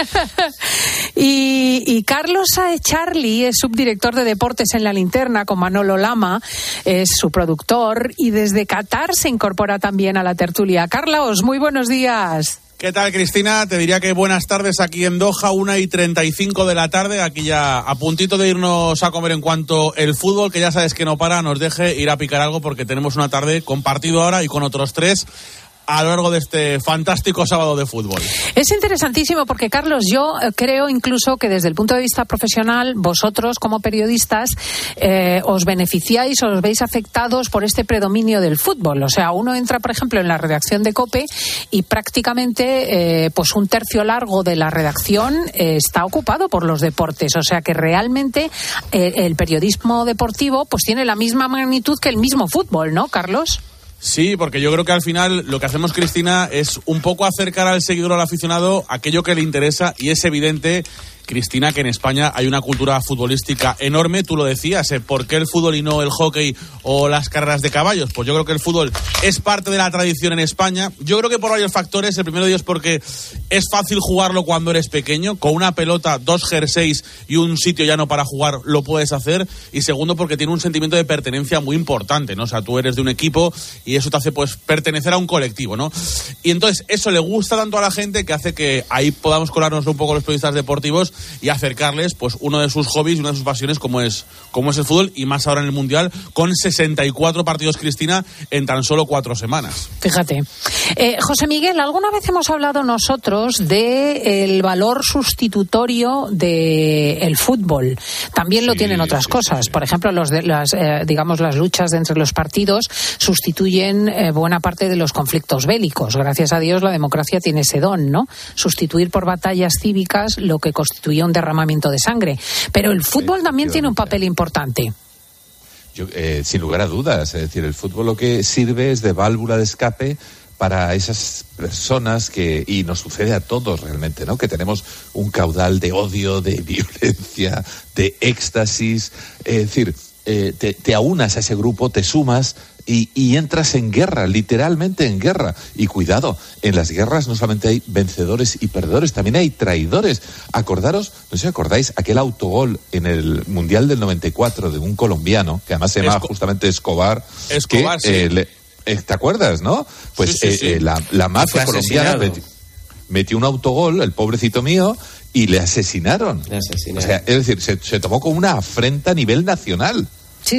Y Carlos Saecharli es subdirector de deportes en La Linterna con Manolo Lama, es su productor, y desde Qatar se incorpora también a la tertulia. Carlos, muy buenos días. ¿Qué tal, Cristina? Te diría que buenas tardes aquí en Doha, 1:35 de la tarde, aquí ya a puntito de irnos a comer en cuanto el fútbol, que ya sabes que no para, nos deje ir a picar algo, porque tenemos una tarde con partido ahora y con otros 3 a lo largo de este fantástico sábado de fútbol. Es interesantísimo porque, Carlos, yo creo incluso que desde el punto de vista profesional, vosotros como periodistas os beneficiáis o os veis afectados por este predominio del fútbol. O sea, uno entra, por ejemplo, en la redacción de COPE y prácticamente pues un tercio largo de la redacción está ocupado por los deportes. O sea que realmente el periodismo deportivo pues tiene la misma magnitud que el mismo fútbol, ¿no, Carlos? Sí, porque yo creo que al final lo que hacemos, Cristina, es un poco acercar al seguidor, al aficionado, aquello que le interesa, y es evidente, Cristina, que en España hay una cultura futbolística enorme. Tú lo decías, ¿por qué el fútbol y no el hockey o las carreras de caballos? Pues yo creo que el fútbol es parte de la tradición en España. Yo creo que por varios factores. El primero de ellos porque es fácil jugarlo cuando eres pequeño. Con una pelota, 2 jerseys y un sitio llano para jugar lo puedes hacer. Y segundo, porque tiene un sentimiento de pertenencia muy importante, ¿no? O sea, tú eres de un equipo y eso te hace pues pertenecer a un colectivo, ¿no? Y entonces eso le gusta tanto a la gente que hace que ahí podamos colarnos un poco los periodistas deportivos y acercarles pues uno de sus hobbies y una de sus pasiones como es el fútbol, y más ahora en el Mundial, con 64 partidos, Cristina, en tan solo 4 semanas. Fíjate. José Miguel, ¿alguna vez hemos hablado nosotros del valor sustitutorio del fútbol? También lo tienen otras cosas. Por ejemplo, las luchas entre los partidos sustituyen buena parte de los conflictos bélicos. Gracias a Dios la democracia tiene ese don, ¿no? Sustituir por batallas cívicas lo que constituye un derramamiento de sangre. Pero el fútbol también tiene un papel importante. Sin lugar a dudas. Es decir, el fútbol lo que sirve es de válvula de escape para esas personas y nos sucede a todos realmente, ¿no? Que tenemos un caudal de odio, de violencia, de éxtasis. Es decir, te aunas a ese grupo, te sumas y entras en guerra, literalmente en guerra. Y cuidado, en las guerras no solamente hay vencedores y perdedores, también hay traidores. Acordaros, no sé si acordáis, aquel autogol en el Mundial del 94 de un colombiano, que además se llamaba justamente Escobar. Escobar, sí. ¿Te acuerdas, no? Pues sí. La mafia colombiana metió un autogol, el pobrecito mío, y le asesinaron. O sea, es decir, se tomó como una afrenta a nivel nacional. Sí.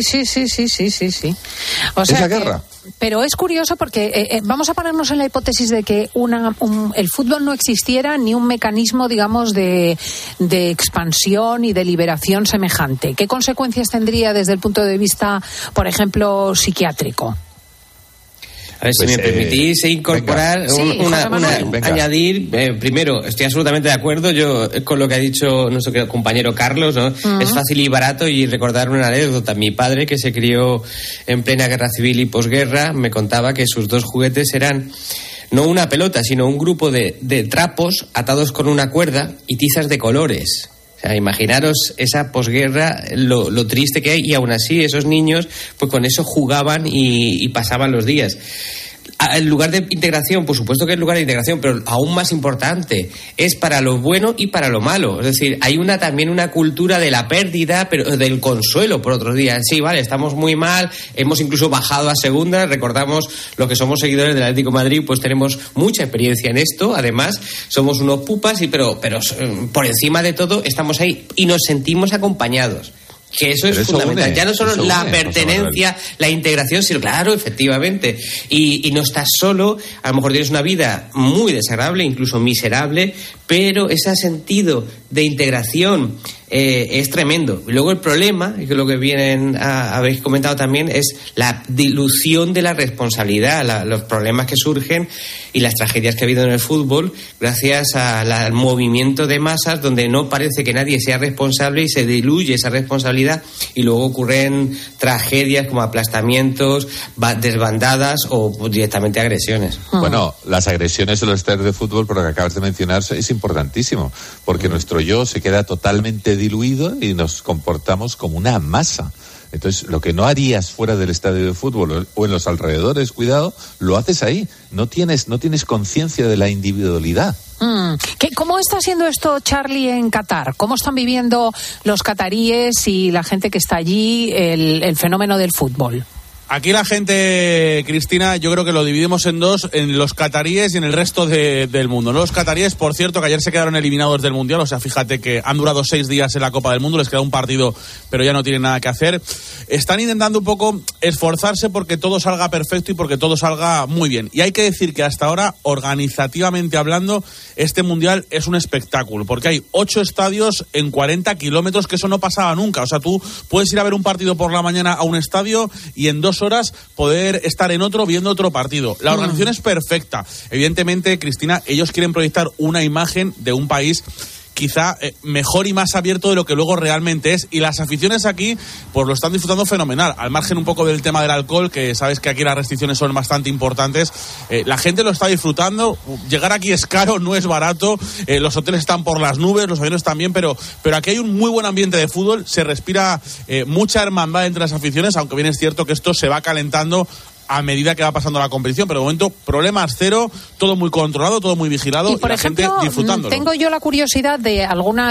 O sea, esa guerra. Pero es curioso porque vamos a ponernos en la hipótesis de que el fútbol no existiera, ni un mecanismo, digamos, de expansión y de liberación semejante. ¿Qué consecuencias tendría desde el punto de vista, por ejemplo, psiquiátrico? A ver, si me permitís incorporar, añadir, primero, estoy absolutamente de acuerdo yo con lo que ha dicho nuestro compañero Carlos, ¿no? Uh-huh. Es fácil y barato, y recordar una anécdota. Mi padre, que se crió en plena guerra civil y posguerra, me contaba que sus 2 juguetes eran no una pelota, sino un grupo de trapos atados con una cuerda y tizas de colores. O sea, imaginaros esa posguerra, lo triste que hay, y aún así esos niños pues con eso jugaban y pasaban los días. El lugar de integración, por supuesto que es lugar de integración, pero aún más importante, es para lo bueno y para lo malo. Es decir, hay también una cultura de la pérdida, pero del consuelo por otros días. Sí, vale, estamos muy mal, hemos incluso bajado a segunda. Recordamos, los que somos seguidores del Atlético de Madrid, pues tenemos mucha experiencia en esto. Además, somos unos pupas, pero por encima de todo estamos ahí y nos sentimos acompañados. Que eso es fundamental. Ya no solo la pertenencia, la integración, sino, claro, efectivamente. Y no estás solo, a lo mejor tienes una vida muy desagradable, incluso miserable, pero ese sentido de integración es tremendo. Y luego el problema, y que lo que habéis comentado también, es la dilución de la responsabilidad, los problemas que surgen y las tragedias que ha habido en el fútbol gracias al movimiento de masas donde no parece que nadie sea responsable y se diluye esa responsabilidad y luego ocurren tragedias como aplastamientos, desbandadas o directamente agresiones. Bueno, las agresiones en los estadios de fútbol, por lo que acabas de mencionar, es importantísimo, porque nuestro yo se queda totalmente diluido y nos comportamos como una masa. Entonces, lo que no harías fuera del estadio de fútbol o en los alrededores, cuidado, lo haces ahí. No tienes conciencia de la individualidad. ¿Cómo está siendo esto, Charlie, en Qatar? ¿Cómo están viviendo los cataríes y la gente que está allí el fenómeno del fútbol? Aquí la gente, Cristina, yo creo que lo dividimos en dos, en los cataríes y en el resto del mundo. Los cataríes, por cierto, que ayer se quedaron eliminados del Mundial, o sea, fíjate que han durado 6 días en la Copa del Mundo, les queda un partido, pero ya no tienen nada que hacer. Están intentando un poco esforzarse porque todo salga perfecto y porque todo salga muy bien. Y hay que decir que hasta ahora, organizativamente hablando, este Mundial es un espectáculo, porque hay 8 estadios en 40 kilómetros, que eso no pasaba nunca. O sea, tú puedes ir a ver un partido por la mañana a un estadio y en 2 horas poder estar en otro viendo otro partido. La organización es perfecta. Evidentemente, Cristina, ellos quieren proyectar una imagen de un país quizá mejor y más abierto de lo que luego realmente es, y las aficiones aquí pues lo están disfrutando fenomenal, al margen un poco del tema del alcohol, que sabes que aquí las restricciones son bastante importantes. La gente lo está disfrutando, llegar aquí es caro, no es barato, los hoteles están por las nubes, los aviones también, pero aquí hay un muy buen ambiente de fútbol, se respira mucha hermandad entre las aficiones, aunque bien es cierto que esto se va calentando a medida que va pasando la competición, pero de momento problemas cero, todo muy controlado, todo muy vigilado y por ejemplo, la gente disfrutándolo. Tengo yo la curiosidad de algunas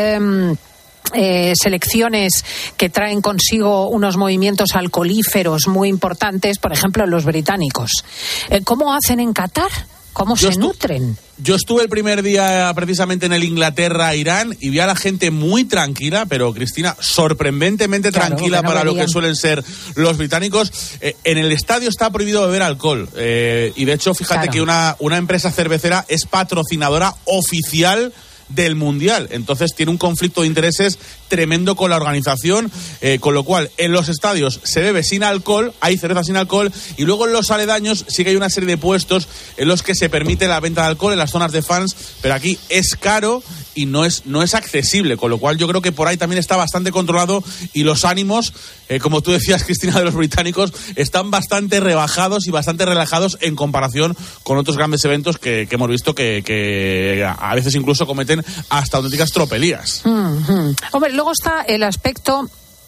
selecciones que traen consigo unos movimientos alcoholíferos muy importantes, por ejemplo los británicos. ¿Cómo hacen en Qatar? ¿Cómo se nutren? Yo estuve el primer día precisamente en el Inglaterra-Irán y vi a la gente muy tranquila, pero Cristina, sorprendentemente tranquila para lo que suelen ser los británicos. En el estadio está prohibido beber alcohol y de hecho fíjate que una empresa cervecera es patrocinadora oficial del Mundial, entonces tiene un conflicto de intereses tremendo con la organización, con lo cual en los estadios se bebe sin alcohol, hay cerveza sin alcohol, y luego en los aledaños sí que hay una serie de puestos en los que se permite la venta de alcohol en las zonas de fans, pero aquí es caro y no es accesible, con lo cual yo creo que por ahí también está bastante controlado y los ánimos, como tú decías, Cristina, de los británicos están bastante rebajados y bastante relajados en comparación con otros grandes eventos que hemos visto que a veces incluso cometen hasta auténticas tropelías. Hombre, luego está el aspecto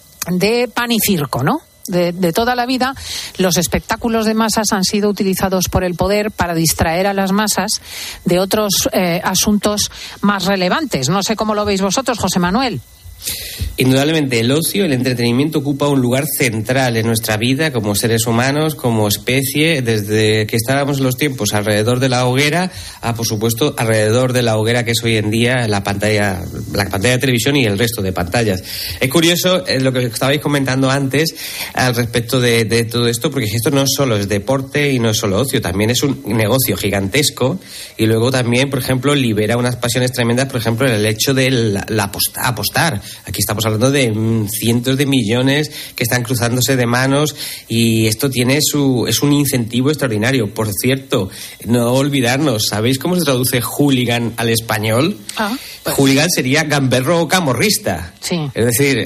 de pan y circo, ¿no? De toda la vida, los espectáculos de masas han sido utilizados por el poder para distraer a las masas de otros asuntos más relevantes. No sé cómo lo veis vosotros, José Manuel. Indudablemente el ocio, el entretenimiento ocupa un lugar central en nuestra vida como seres humanos, como especie, desde que estábamos en los tiempos alrededor de la hoguera a, por supuesto, alrededor de la hoguera que es hoy en día la pantalla de televisión y el resto de pantallas. Es curioso lo que estabais comentando antes al respecto de todo esto, porque esto no solo es deporte y no es solo ocio, también es un negocio gigantesco y luego también, por ejemplo, libera unas pasiones tremendas, por ejemplo, en el hecho de apostar. Aquí estamos hablando de cientos de millones que están cruzándose de manos y esto es un incentivo extraordinario. Por cierto, no olvidarnos, ¿sabéis cómo se traduce hooligan al español? Pues. Hooligan sería gamberro o camorrista. Sí. Es decir,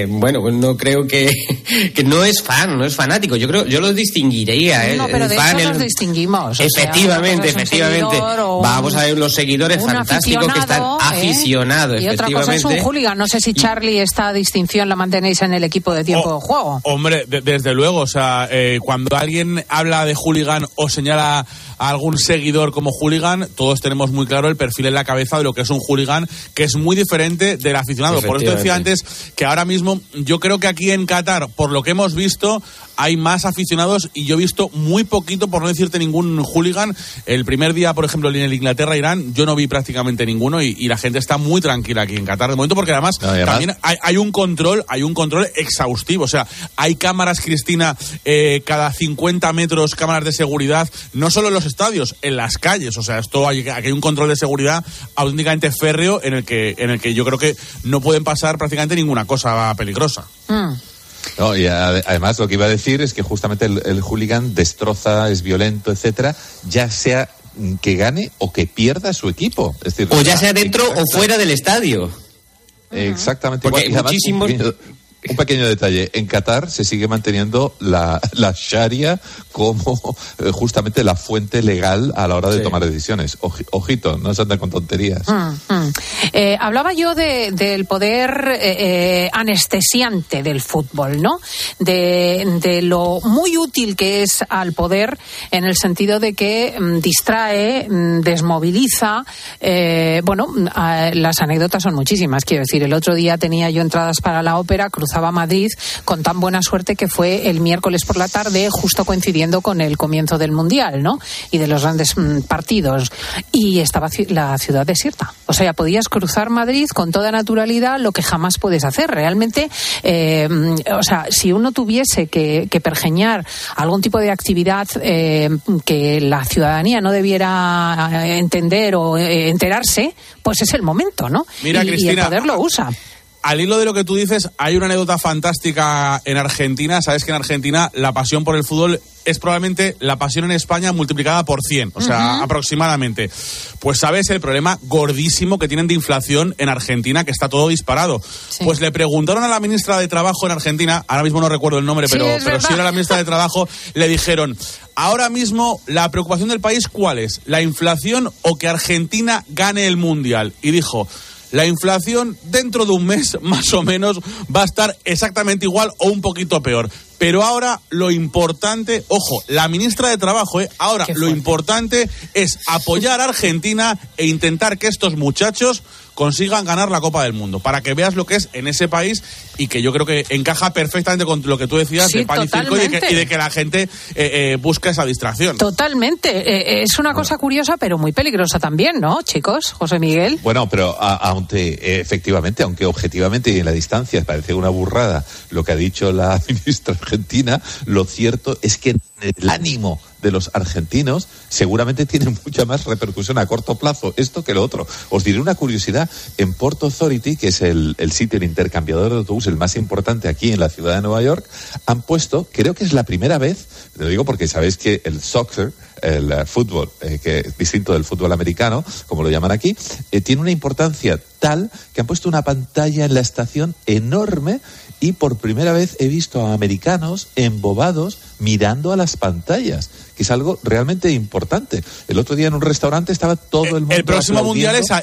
no creo que no es fan, no es fanático. Yo lo distinguiría. No, pero de fan, hecho los distinguimos. Efectivamente. Vamos a ver los seguidores fantásticos que están aficionados. Y otra cosa es un hooligan. No sé si Charlie, esta distinción la mantenéis en el equipo de tiempo de juego. Hombre, desde luego, o sea, cuando alguien habla de hooligan o señala a algún seguidor como hooligan, todos tenemos muy claro el perfil en la cabeza de lo que es un hooligan, que es muy diferente del aficionado. Por eso decía antes que ahora mismo yo creo que aquí en Qatar, por lo que hemos visto, hay más aficionados y yo he visto muy poquito, por no decirte ningún hooligan. El primer día, por ejemplo, en el Inglaterra-Irán, yo no vi prácticamente ninguno y la gente está muy tranquila aquí en Qatar de momento, porque además también hay un control exhaustivo. O sea, hay cámaras, Cristina, cada 50 metros, cámaras de seguridad, no solo en los estadios, en las calles. O sea, esto aquí hay un control de seguridad auténticamente férreo en el que yo creo que no pueden pasar prácticamente ninguna cosa peligrosa. No, y además lo que iba a decir es que justamente el hooligan destroza, es violento, etcétera, ya sea que gane o que pierda su equipo. Es decir, o ya sea dentro o fuera del estadio. Exactamente. Porque igual. muchísimos... Un pequeño detalle, en Qatar se sigue manteniendo la Sharia como justamente la fuente legal a la hora de tomar decisiones. Ojito, no se andan con tonterías. Hablaba yo del poder anestesiante del fútbol, ¿no? De lo muy útil que es al poder, en el sentido de que distrae, desmoviliza. Las anécdotas son muchísimas. Quiero decir, el otro día tenía yo entradas para la ópera, cruzaba Madrid con tan buena suerte que fue el miércoles por la tarde, justo coincidiendo con el comienzo del Mundial, ¿no? Y de los grandes partidos. Y estaba la ciudad desierta. O sea, podías cruzar Madrid con toda naturalidad, lo que jamás puedes hacer. Realmente, si uno tuviese que pergeñar algún tipo de actividad que la ciudadanía no debiera entender o enterarse, pues es el momento, ¿no? Mira, Cristina, y el poder lo usa. Al hilo de lo que tú dices, hay una anécdota fantástica en Argentina. Sabes que en Argentina la pasión por el fútbol es probablemente la pasión en España multiplicada por 100, o sea, aproximadamente. Pues sabes el problema gordísimo que tienen de inflación en Argentina, que está todo disparado. Sí. Pues le preguntaron a la ministra de Trabajo en Argentina, ahora mismo no recuerdo el nombre, pero sí era la ministra de Trabajo, le dijeron, ahora mismo la preocupación del país, ¿cuál es? ¿La inflación o que Argentina gane el Mundial? Y dijo, la inflación dentro de un mes, más o menos, va a estar exactamente igual o un poquito peor. Pero ahora lo importante, ojo, la ministra de Trabajo, ahora lo importante es apoyar a Argentina e intentar que estos muchachos consigan ganar la Copa del Mundo, para que veas lo que es en ese país, y que yo creo que encaja perfectamente con lo que tú decías de pan y circo, y de que la gente busca esa distracción. Totalmente. Es una cosa curiosa, pero muy peligrosa también, ¿no, chicos? José Miguel. Bueno, pero efectivamente, aunque objetivamente y en la distancia parece una burrada lo que ha dicho la ministra argentina, lo cierto es que el ánimo de los argentinos seguramente tiene mucha más repercusión a corto plazo esto que lo otro. Os diré una curiosidad. En Port Authority, que es el sitio, el intercambiador de autobús, el más importante aquí en la ciudad de Nueva York, han puesto, creo que es la primera vez, te lo digo porque sabéis que el soccer, el fútbol, que es distinto del fútbol americano, como lo llaman aquí, tiene una importancia tal que han puesto una pantalla en la estación enorme, y por primera vez he visto a americanos embobados mirando a las pantallas, que es algo realmente importante. El otro día en un restaurante estaba todo el mundo. El próximo mundial es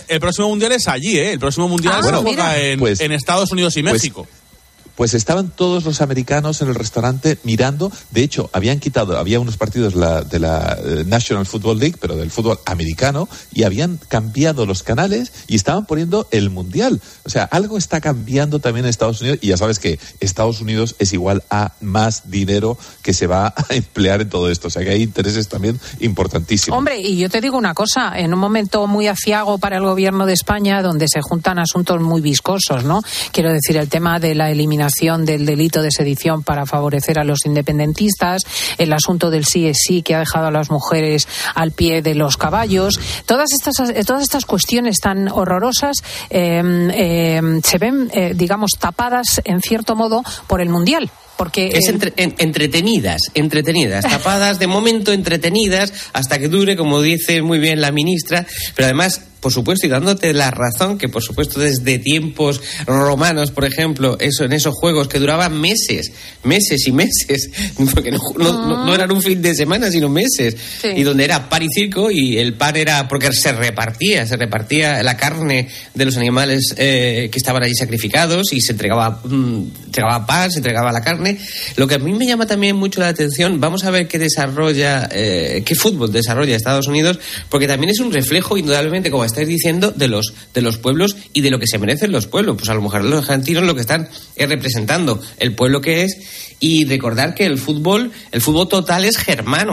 allí, ¿eh? El próximo mundial se juega en Estados Unidos y México. Pues estaban todos los americanos en el restaurante mirando. De hecho, había unos partidos de la National Football League, pero del fútbol americano, y habían cambiado los canales y estaban poniendo el Mundial. O sea, algo está cambiando también en Estados Unidos, y ya sabes que Estados Unidos es igual a más dinero que se va a emplear en todo esto. O sea, que hay intereses también importantísimos. Hombre, y yo te digo una cosa, en un momento muy aciago para el gobierno de España, donde se juntan asuntos muy viscosos, ¿no? Quiero decir, el tema de la eliminación del delito de sedición para favorecer a los independentistas, el asunto del sí es sí, que ha dejado a las mujeres al pie de los caballos, todas estas cuestiones tan horrorosas se ven, digamos, tapadas en cierto modo por el Mundial. Porque es entretenidas, tapadas de momento, entretenidas, hasta que dure, como dice muy bien la ministra, pero además, por supuesto, y dándote la razón, que por supuesto desde tiempos romanos, por ejemplo, en esos juegos que duraban meses y meses, porque no eran un fin de semana, sino meses, sí. Y donde era pan y circo, y el pan era porque se repartía la carne de los animales que estaban allí sacrificados, y se entregaba pan, se entregaba la carne. Lo que a mí me llama también mucho la atención, vamos a ver qué fútbol desarrolla Estados Unidos, porque también es un reflejo, indudablemente, como estáis diciendo, de los pueblos y de lo que se merecen los pueblos. Pues a lo mejor los argentinos lo que están es representando el pueblo que es, y recordar que el fútbol total es germano.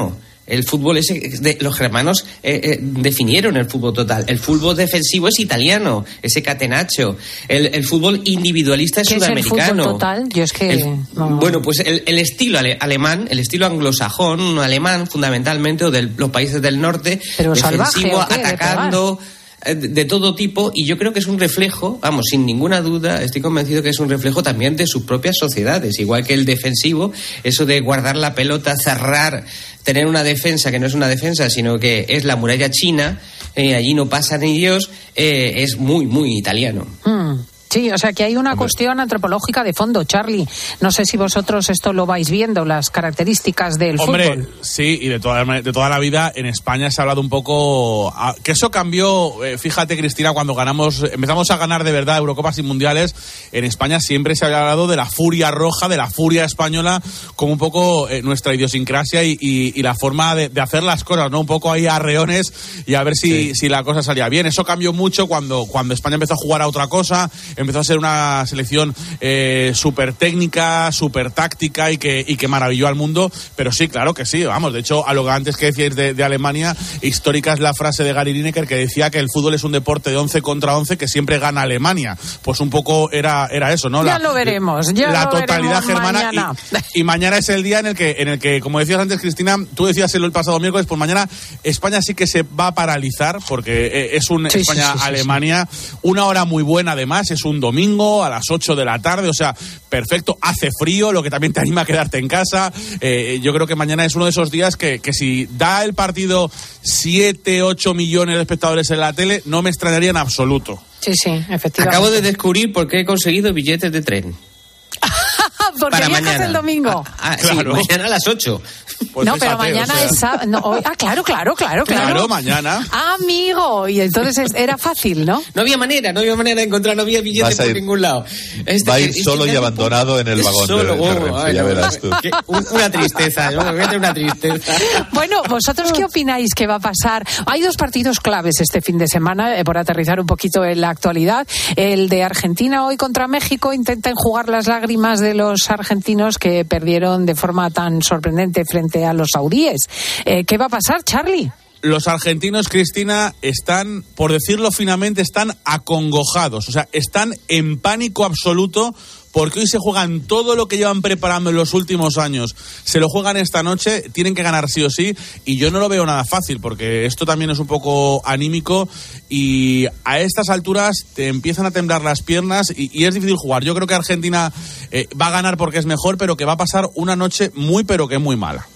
El fútbol los germanos definieron el fútbol total. El fútbol defensivo es italiano, ese catenaccio. El fútbol individualista es sudamericano. ¿Qué es el fútbol total? Yo es que... Bueno, pues el estilo alemán, el estilo anglosajón, alemán fundamentalmente, o de los países del norte, pero defensivo, salvaje, atacando... de todo tipo, y yo creo que es un reflejo, vamos, sin ninguna duda, estoy convencido que es un reflejo también de sus propias sociedades, igual que el defensivo, eso de guardar la pelota, cerrar, tener una defensa que no es una defensa, sino que es la muralla china, allí no pasa ni Dios, es muy, muy italiano. Sí, o sea que hay una cuestión antropológica de fondo, Charlie. No sé si vosotros esto lo vais viendo, las características del fútbol. Sí, y de toda la vida en España se ha hablado un poco... que eso cambió, fíjate, Cristina, cuando empezamos a ganar de verdad Eurocopas y Mundiales, en España siempre se había hablado de la furia roja, de la furia española, como un poco nuestra idiosincrasia y la forma de hacer las cosas, ¿no? Un poco ahí arreones y a ver si la cosa salía bien. Eso cambió mucho cuando España empezó a jugar a otra cosa, empezó a ser una selección súper técnica, súper táctica y que maravilló al mundo, pero sí, claro que sí, vamos, de hecho, a lo que antes que decíais de Alemania, histórica es la frase de Gary Lineker que decía que el fútbol es un deporte de 11 contra 11 que siempre gana Alemania, pues un poco era eso, ¿no? Ya lo veremos, la totalidad germana mañana. Y mañana es el día en el que, como decías antes, Cristina, tú decías el pasado miércoles, pues mañana España sí que se va a paralizar porque es un España-Alemania, una hora muy buena además, es un domingo a las 8 de la tarde, o sea, perfecto, hace frío, lo que también te anima a quedarte en casa. Yo creo que mañana es uno de esos días que si da el partido 7-8 millones de espectadores en la tele, no me extrañaría en absoluto. Sí, efectivamente. Acabo de descubrir por qué he conseguido billetes de tren. Porque para viajas mañana. El domingo. Claro. Sí, mañana a las 8. Pues no, fíjate, pero mañana es sábado. No, claro. Claro, mañana. Amigo, y entonces era fácil, ¿no? No había manera de encontrar, no había billete por ningún lado. Va a ir solo y abandonado en el vagón. Ya verás tú. Una tristeza, una tristeza. Bueno, ¿vosotros qué opináis que va a pasar? Hay dos partidos claves este fin de semana, por aterrizar un poquito en la actualidad. El de Argentina hoy contra México, intenta enjugar las lágrimas de los argentinos que perdieron de forma tan sorprendente frente a los saudíes. ¿Qué va a pasar, Charlie? Los argentinos, Cristina, están, por decirlo finamente, están acongojados, o sea, están en pánico absoluto porque hoy se juegan todo lo que llevan preparando en los últimos años. Se lo juegan esta noche, tienen que ganar sí o sí, y yo no lo veo nada fácil, porque esto también es un poco anímico, y a estas alturas te empiezan a temblar las piernas, y es difícil jugar. Yo creo que Argentina va a ganar porque es mejor, pero que va a pasar una noche muy, pero que muy mala.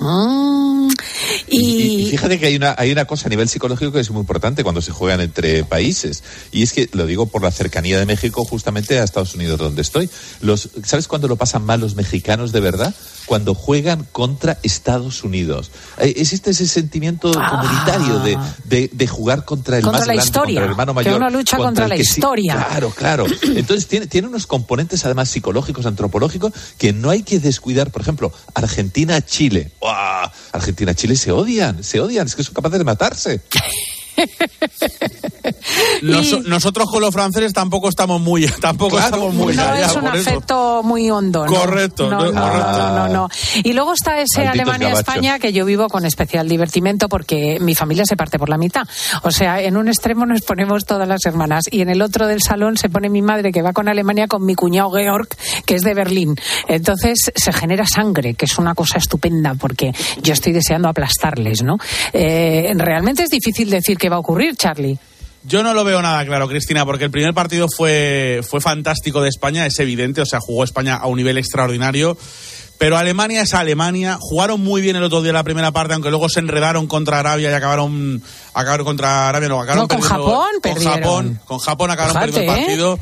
Y fíjate que hay una cosa a nivel psicológico que es muy importante cuando se juegan entre países, y es que, lo digo por la cercanía de México justamente a Estados Unidos, donde estoy. ¿Sabes cuándo lo pasan mal los mexicanos de verdad? Cuando juegan contra Estados Unidos. Existe ese sentimiento comunitario de jugar contra el más grande, contra el hermano mayor. Que uno lucha contra la historia. Claro. Entonces tiene unos componentes además psicológicos, antropológicos, que no hay que descuidar. Por ejemplo, Argentina-Chile. ¡Wow! Argentina-Chile se odian, es que son capaces de matarse. Nosotros con los franceses tampoco estamos muy allá. No es un afecto muy hondo, ¿no? Correcto. No. Y luego está ese Alemania-España que yo vivo con especial divertimento porque mi familia se parte por la mitad. O sea, en un extremo nos ponemos todas las hermanas y en el otro del salón se pone mi madre que va con Alemania con mi cuñado Georg, que es de Berlín. Entonces se genera sangre, que es una cosa estupenda porque yo estoy deseando aplastarles, ¿no? Realmente es difícil decir qué va a ocurrir, Charlie. Yo no lo veo nada claro, Cristina, porque el primer partido fue fantástico de España, es evidente, o sea, jugó España a un nivel extraordinario, pero Alemania es Alemania, jugaron muy bien el otro día la primera parte, aunque luego se enredaron contra Arabia y acabaron contra Arabia, con Japón con Japón acabaron perdiendo el partido.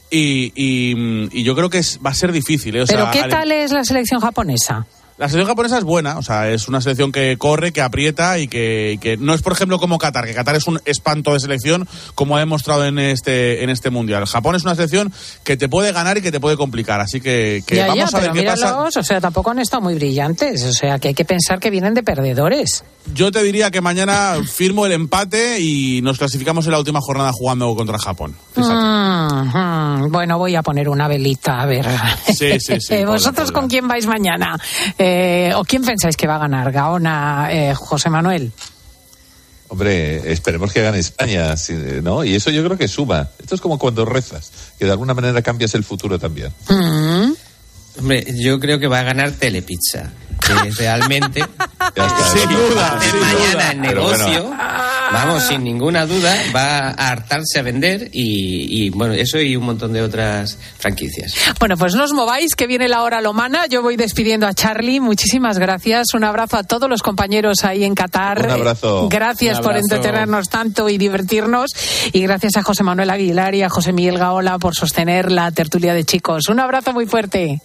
Y yo creo que va a ser difícil, ¿eh? ¿Pero qué tal es la selección japonesa? La selección japonesa es buena, o sea, es una selección que corre, que aprieta y que no es, por ejemplo, como Qatar, que Qatar es un espanto de selección, como ha demostrado en este Mundial. Japón es una selección que te puede ganar y que te puede complicar, así que vamos a ver qué pasa. O sea, tampoco han estado muy brillantes, o sea, que hay que pensar que vienen de perdedores. Yo te diría que mañana firmo el empate y nos clasificamos en la última jornada jugando contra Japón. Bueno, voy a poner una velita, a ver. Sí. ¿Vosotros con quién vais mañana? ¿O quién pensáis que va a ganar? Gaona, José Manuel. Hombre, esperemos que gane España, ¿no? Y eso yo creo que suma. Esto es como cuando rezas, que de alguna manera cambias el futuro también. Hombre, yo creo que va a ganar Telepizza, que realmente sin duda, mañana el negocio, vamos, sin ninguna duda, va a hartarse a vender y bueno, eso y un montón de otras franquicias. Bueno, pues no os mováis, que viene la hora lomana. Yo voy despidiendo a Charlie. Muchísimas gracias. Un abrazo a todos los compañeros ahí en Qatar. Un abrazo. Gracias por entretenernos tanto y divertirnos. Y gracias a José Manuel Aguilar y a José Miguel Gaola por sostener la tertulia de chicos. Un abrazo muy fuerte.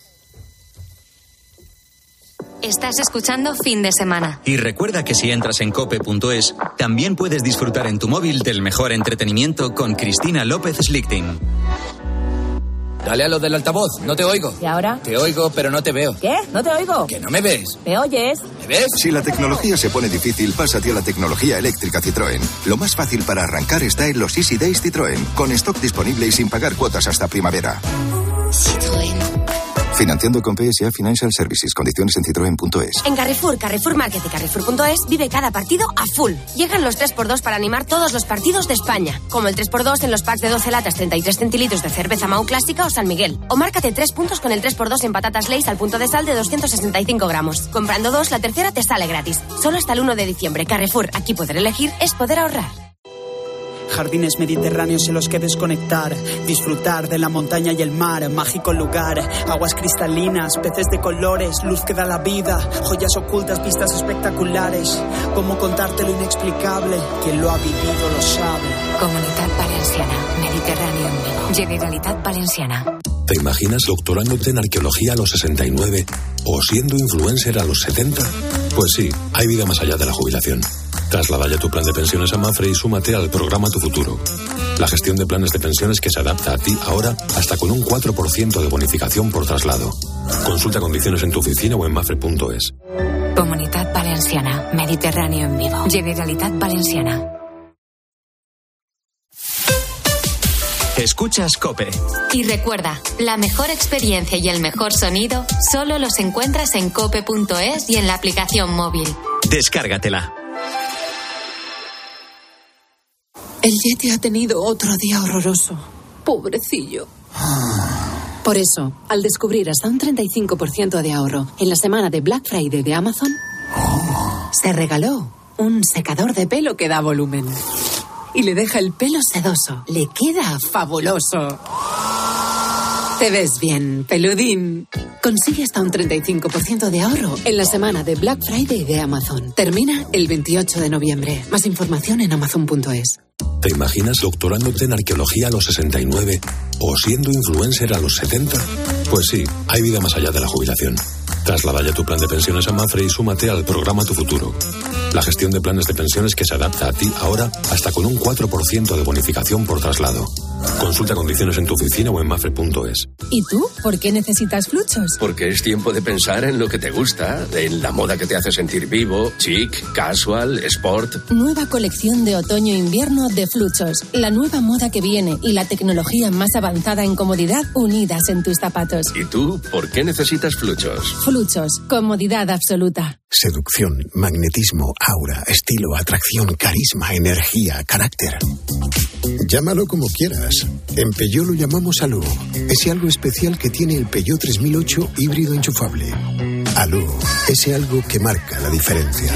Estás escuchando Fin de Semana. Y recuerda que si entras en cope.es, también puedes disfrutar en tu móvil del mejor entretenimiento con Cristina López Slichting. Dale a lo del altavoz, no te oigo. ¿Y ahora? Te oigo, pero no te veo. ¿Qué? ¿No te oigo? Que no me ves. ¿Me oyes? ¿Me ves? Si la tecnología se pone difícil, pásate a la tecnología eléctrica Citroën. Lo más fácil para arrancar está en los Easy Days Citroën, con stock disponible y sin pagar cuotas hasta primavera. Citroën. Financiando con PSA Financial Services. Condiciones en citroen.es. En Carrefour, Carrefour Market y Carrefour.es vive cada partido a full. Llegan los 3x2 para animar todos los partidos de España. Como el 3x2 en los packs de 12 latas, 33 centilitros de cerveza Mau Clásica o San Miguel. O márcate 3 puntos con el 3x2 en patatas Lay's al punto de sal de 265 gramos. Comprando 2, la tercera te sale gratis. Solo hasta el 1 de diciembre. Carrefour, aquí poder elegir es poder ahorrar. Jardines mediterráneos en los que desconectar, disfrutar de la montaña y el mar, mágico lugar, aguas cristalinas, peces de colores, luz que da la vida, joyas ocultas, vistas espectaculares. ¿Cómo contarte lo inexplicable? Quien lo ha vivido lo sabe. Comunitat Valenciana, Mediterráneo en vivo. Generalitat Valenciana. ¿Te imaginas doctorándote en arqueología a los 69 o siendo influencer a los 70? Pues sí, hay vida más allá de la jubilación. Traslada ya tu plan de pensiones a Mapfre y súmate al programa Tu Futuro. La gestión de planes de pensiones que se adapta a ti ahora hasta con un 4% de bonificación por traslado. Consulta condiciones en tu oficina o en mapfre.es. Comunitat Valenciana, Mediterráneo en vivo. Generalitat Valenciana. Escuchas COPE. Y recuerda, la mejor experiencia y el mejor sonido solo los encuentras en cope.es y en la aplicación móvil. Descárgatela. El Yeti ha tenido otro día horroroso. Pobrecillo. Por eso, al descubrir hasta un 35% de ahorro en la semana de Black Friday de Amazon, se regaló un secador de pelo que da volumen. Y le deja el pelo sedoso. Le queda fabuloso. Te ves bien, peludín. Consigue hasta un 35% de ahorro en la semana de Black Friday de Amazon. Termina el 28 de noviembre. Más información en amazon.es. ¿Te imaginas doctorándote en arqueología a los 69 o siendo influencer a los 70? Pues sí, hay vida más allá de la jubilación. Traslada ya tu plan de pensiones a Mapfre y súmate al programa Tu Futuro. La gestión de planes de pensiones que se adapta a ti ahora hasta con un 4% de bonificación por traslado. Consulta condiciones en tu oficina o en mapfre.es. ¿Y tú? ¿Por qué necesitas Fluchos? Porque es tiempo de pensar en lo que te gusta, en la moda que te hace sentir vivo, chic, casual, sport. Nueva colección de otoño-invierno de Fluchos. La nueva moda que viene y la tecnología más avanzada en comodidad unidas en tus zapatos. ¿Y tú? ¿Por qué necesitas Fluchos? Fluchos. Comodidad absoluta. Seducción, magnetismo, aura, estilo, atracción, carisma, energía, carácter. Llámalo como quieras. En Peugeot lo llamamos Alú. Ese algo especial que tiene el Peugeot 3008 híbrido enchufable. Alú, ese algo que marca la diferencia.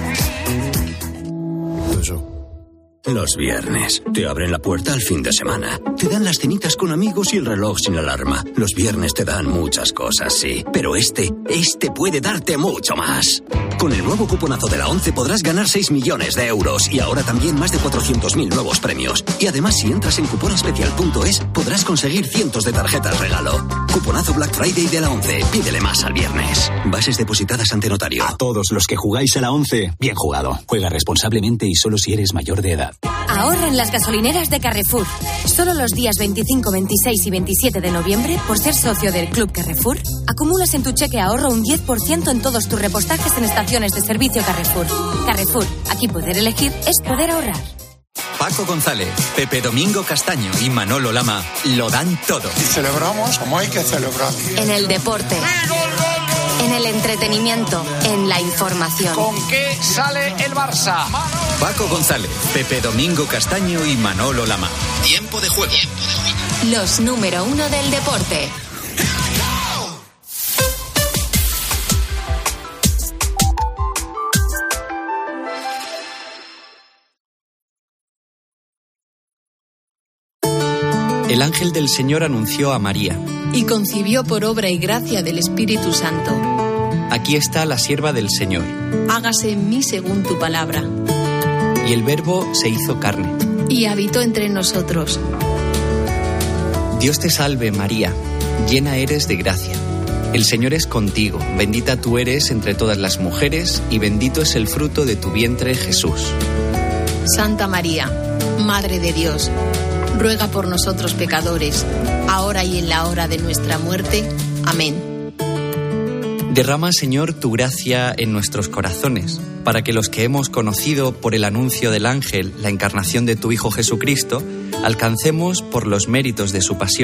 Los viernes. Te abren la puerta al fin de semana. Te dan las cenitas con amigos y el reloj sin alarma. Los viernes te dan muchas cosas, sí. Pero este puede darte mucho más. Con el nuevo cuponazo de la 11 podrás ganar 6 millones de euros. Y ahora también más de 400.000 nuevos premios. Y además, si entras en cuponespecial.es, podrás conseguir cientos de tarjetas regalo. Cuponazo Black Friday de la 11. Pídele más al viernes. Bases depositadas ante notario. A todos los que jugáis a la 11, bien jugado. Juega responsablemente y solo si eres mayor de edad. Ahorra en las gasolineras de Carrefour. Solo los días 25, 26 y 27 de noviembre, por ser socio del Club Carrefour, acumulas en tu cheque ahorro un 10% en todos tus repostajes en estaciones de servicio Carrefour. Carrefour, aquí poder elegir es poder ahorrar. Paco González, Pepe Domingo Castaño y Manolo Lama lo dan todo. Y celebramos como hay que celebrar. En el deporte, en el entretenimiento, en la información. ¿Con qué sale el Barça? Paco González, Pepe Domingo Castaño y Manolo Lama. Tiempo de juego. Los número 1 del deporte. El ángel del Señor anunció a María. Y concibió por obra y gracia del Espíritu Santo. Aquí está la sierva del Señor. Hágase en mí según tu palabra. Y el Verbo se hizo carne. Y habitó entre nosotros. Dios te salve, María, llena eres de gracia. El Señor es contigo, bendita tú eres entre todas las mujeres, y bendito es el fruto de tu vientre, Jesús. Santa María, Madre de Dios, ruega por nosotros pecadores, ahora y en la hora de nuestra muerte. Amén. Derrama, Señor, tu gracia en nuestros corazones, para que los que hemos conocido por el anuncio del ángel la encarnación de tu Hijo Jesucristo, alcancemos por los méritos de su pasión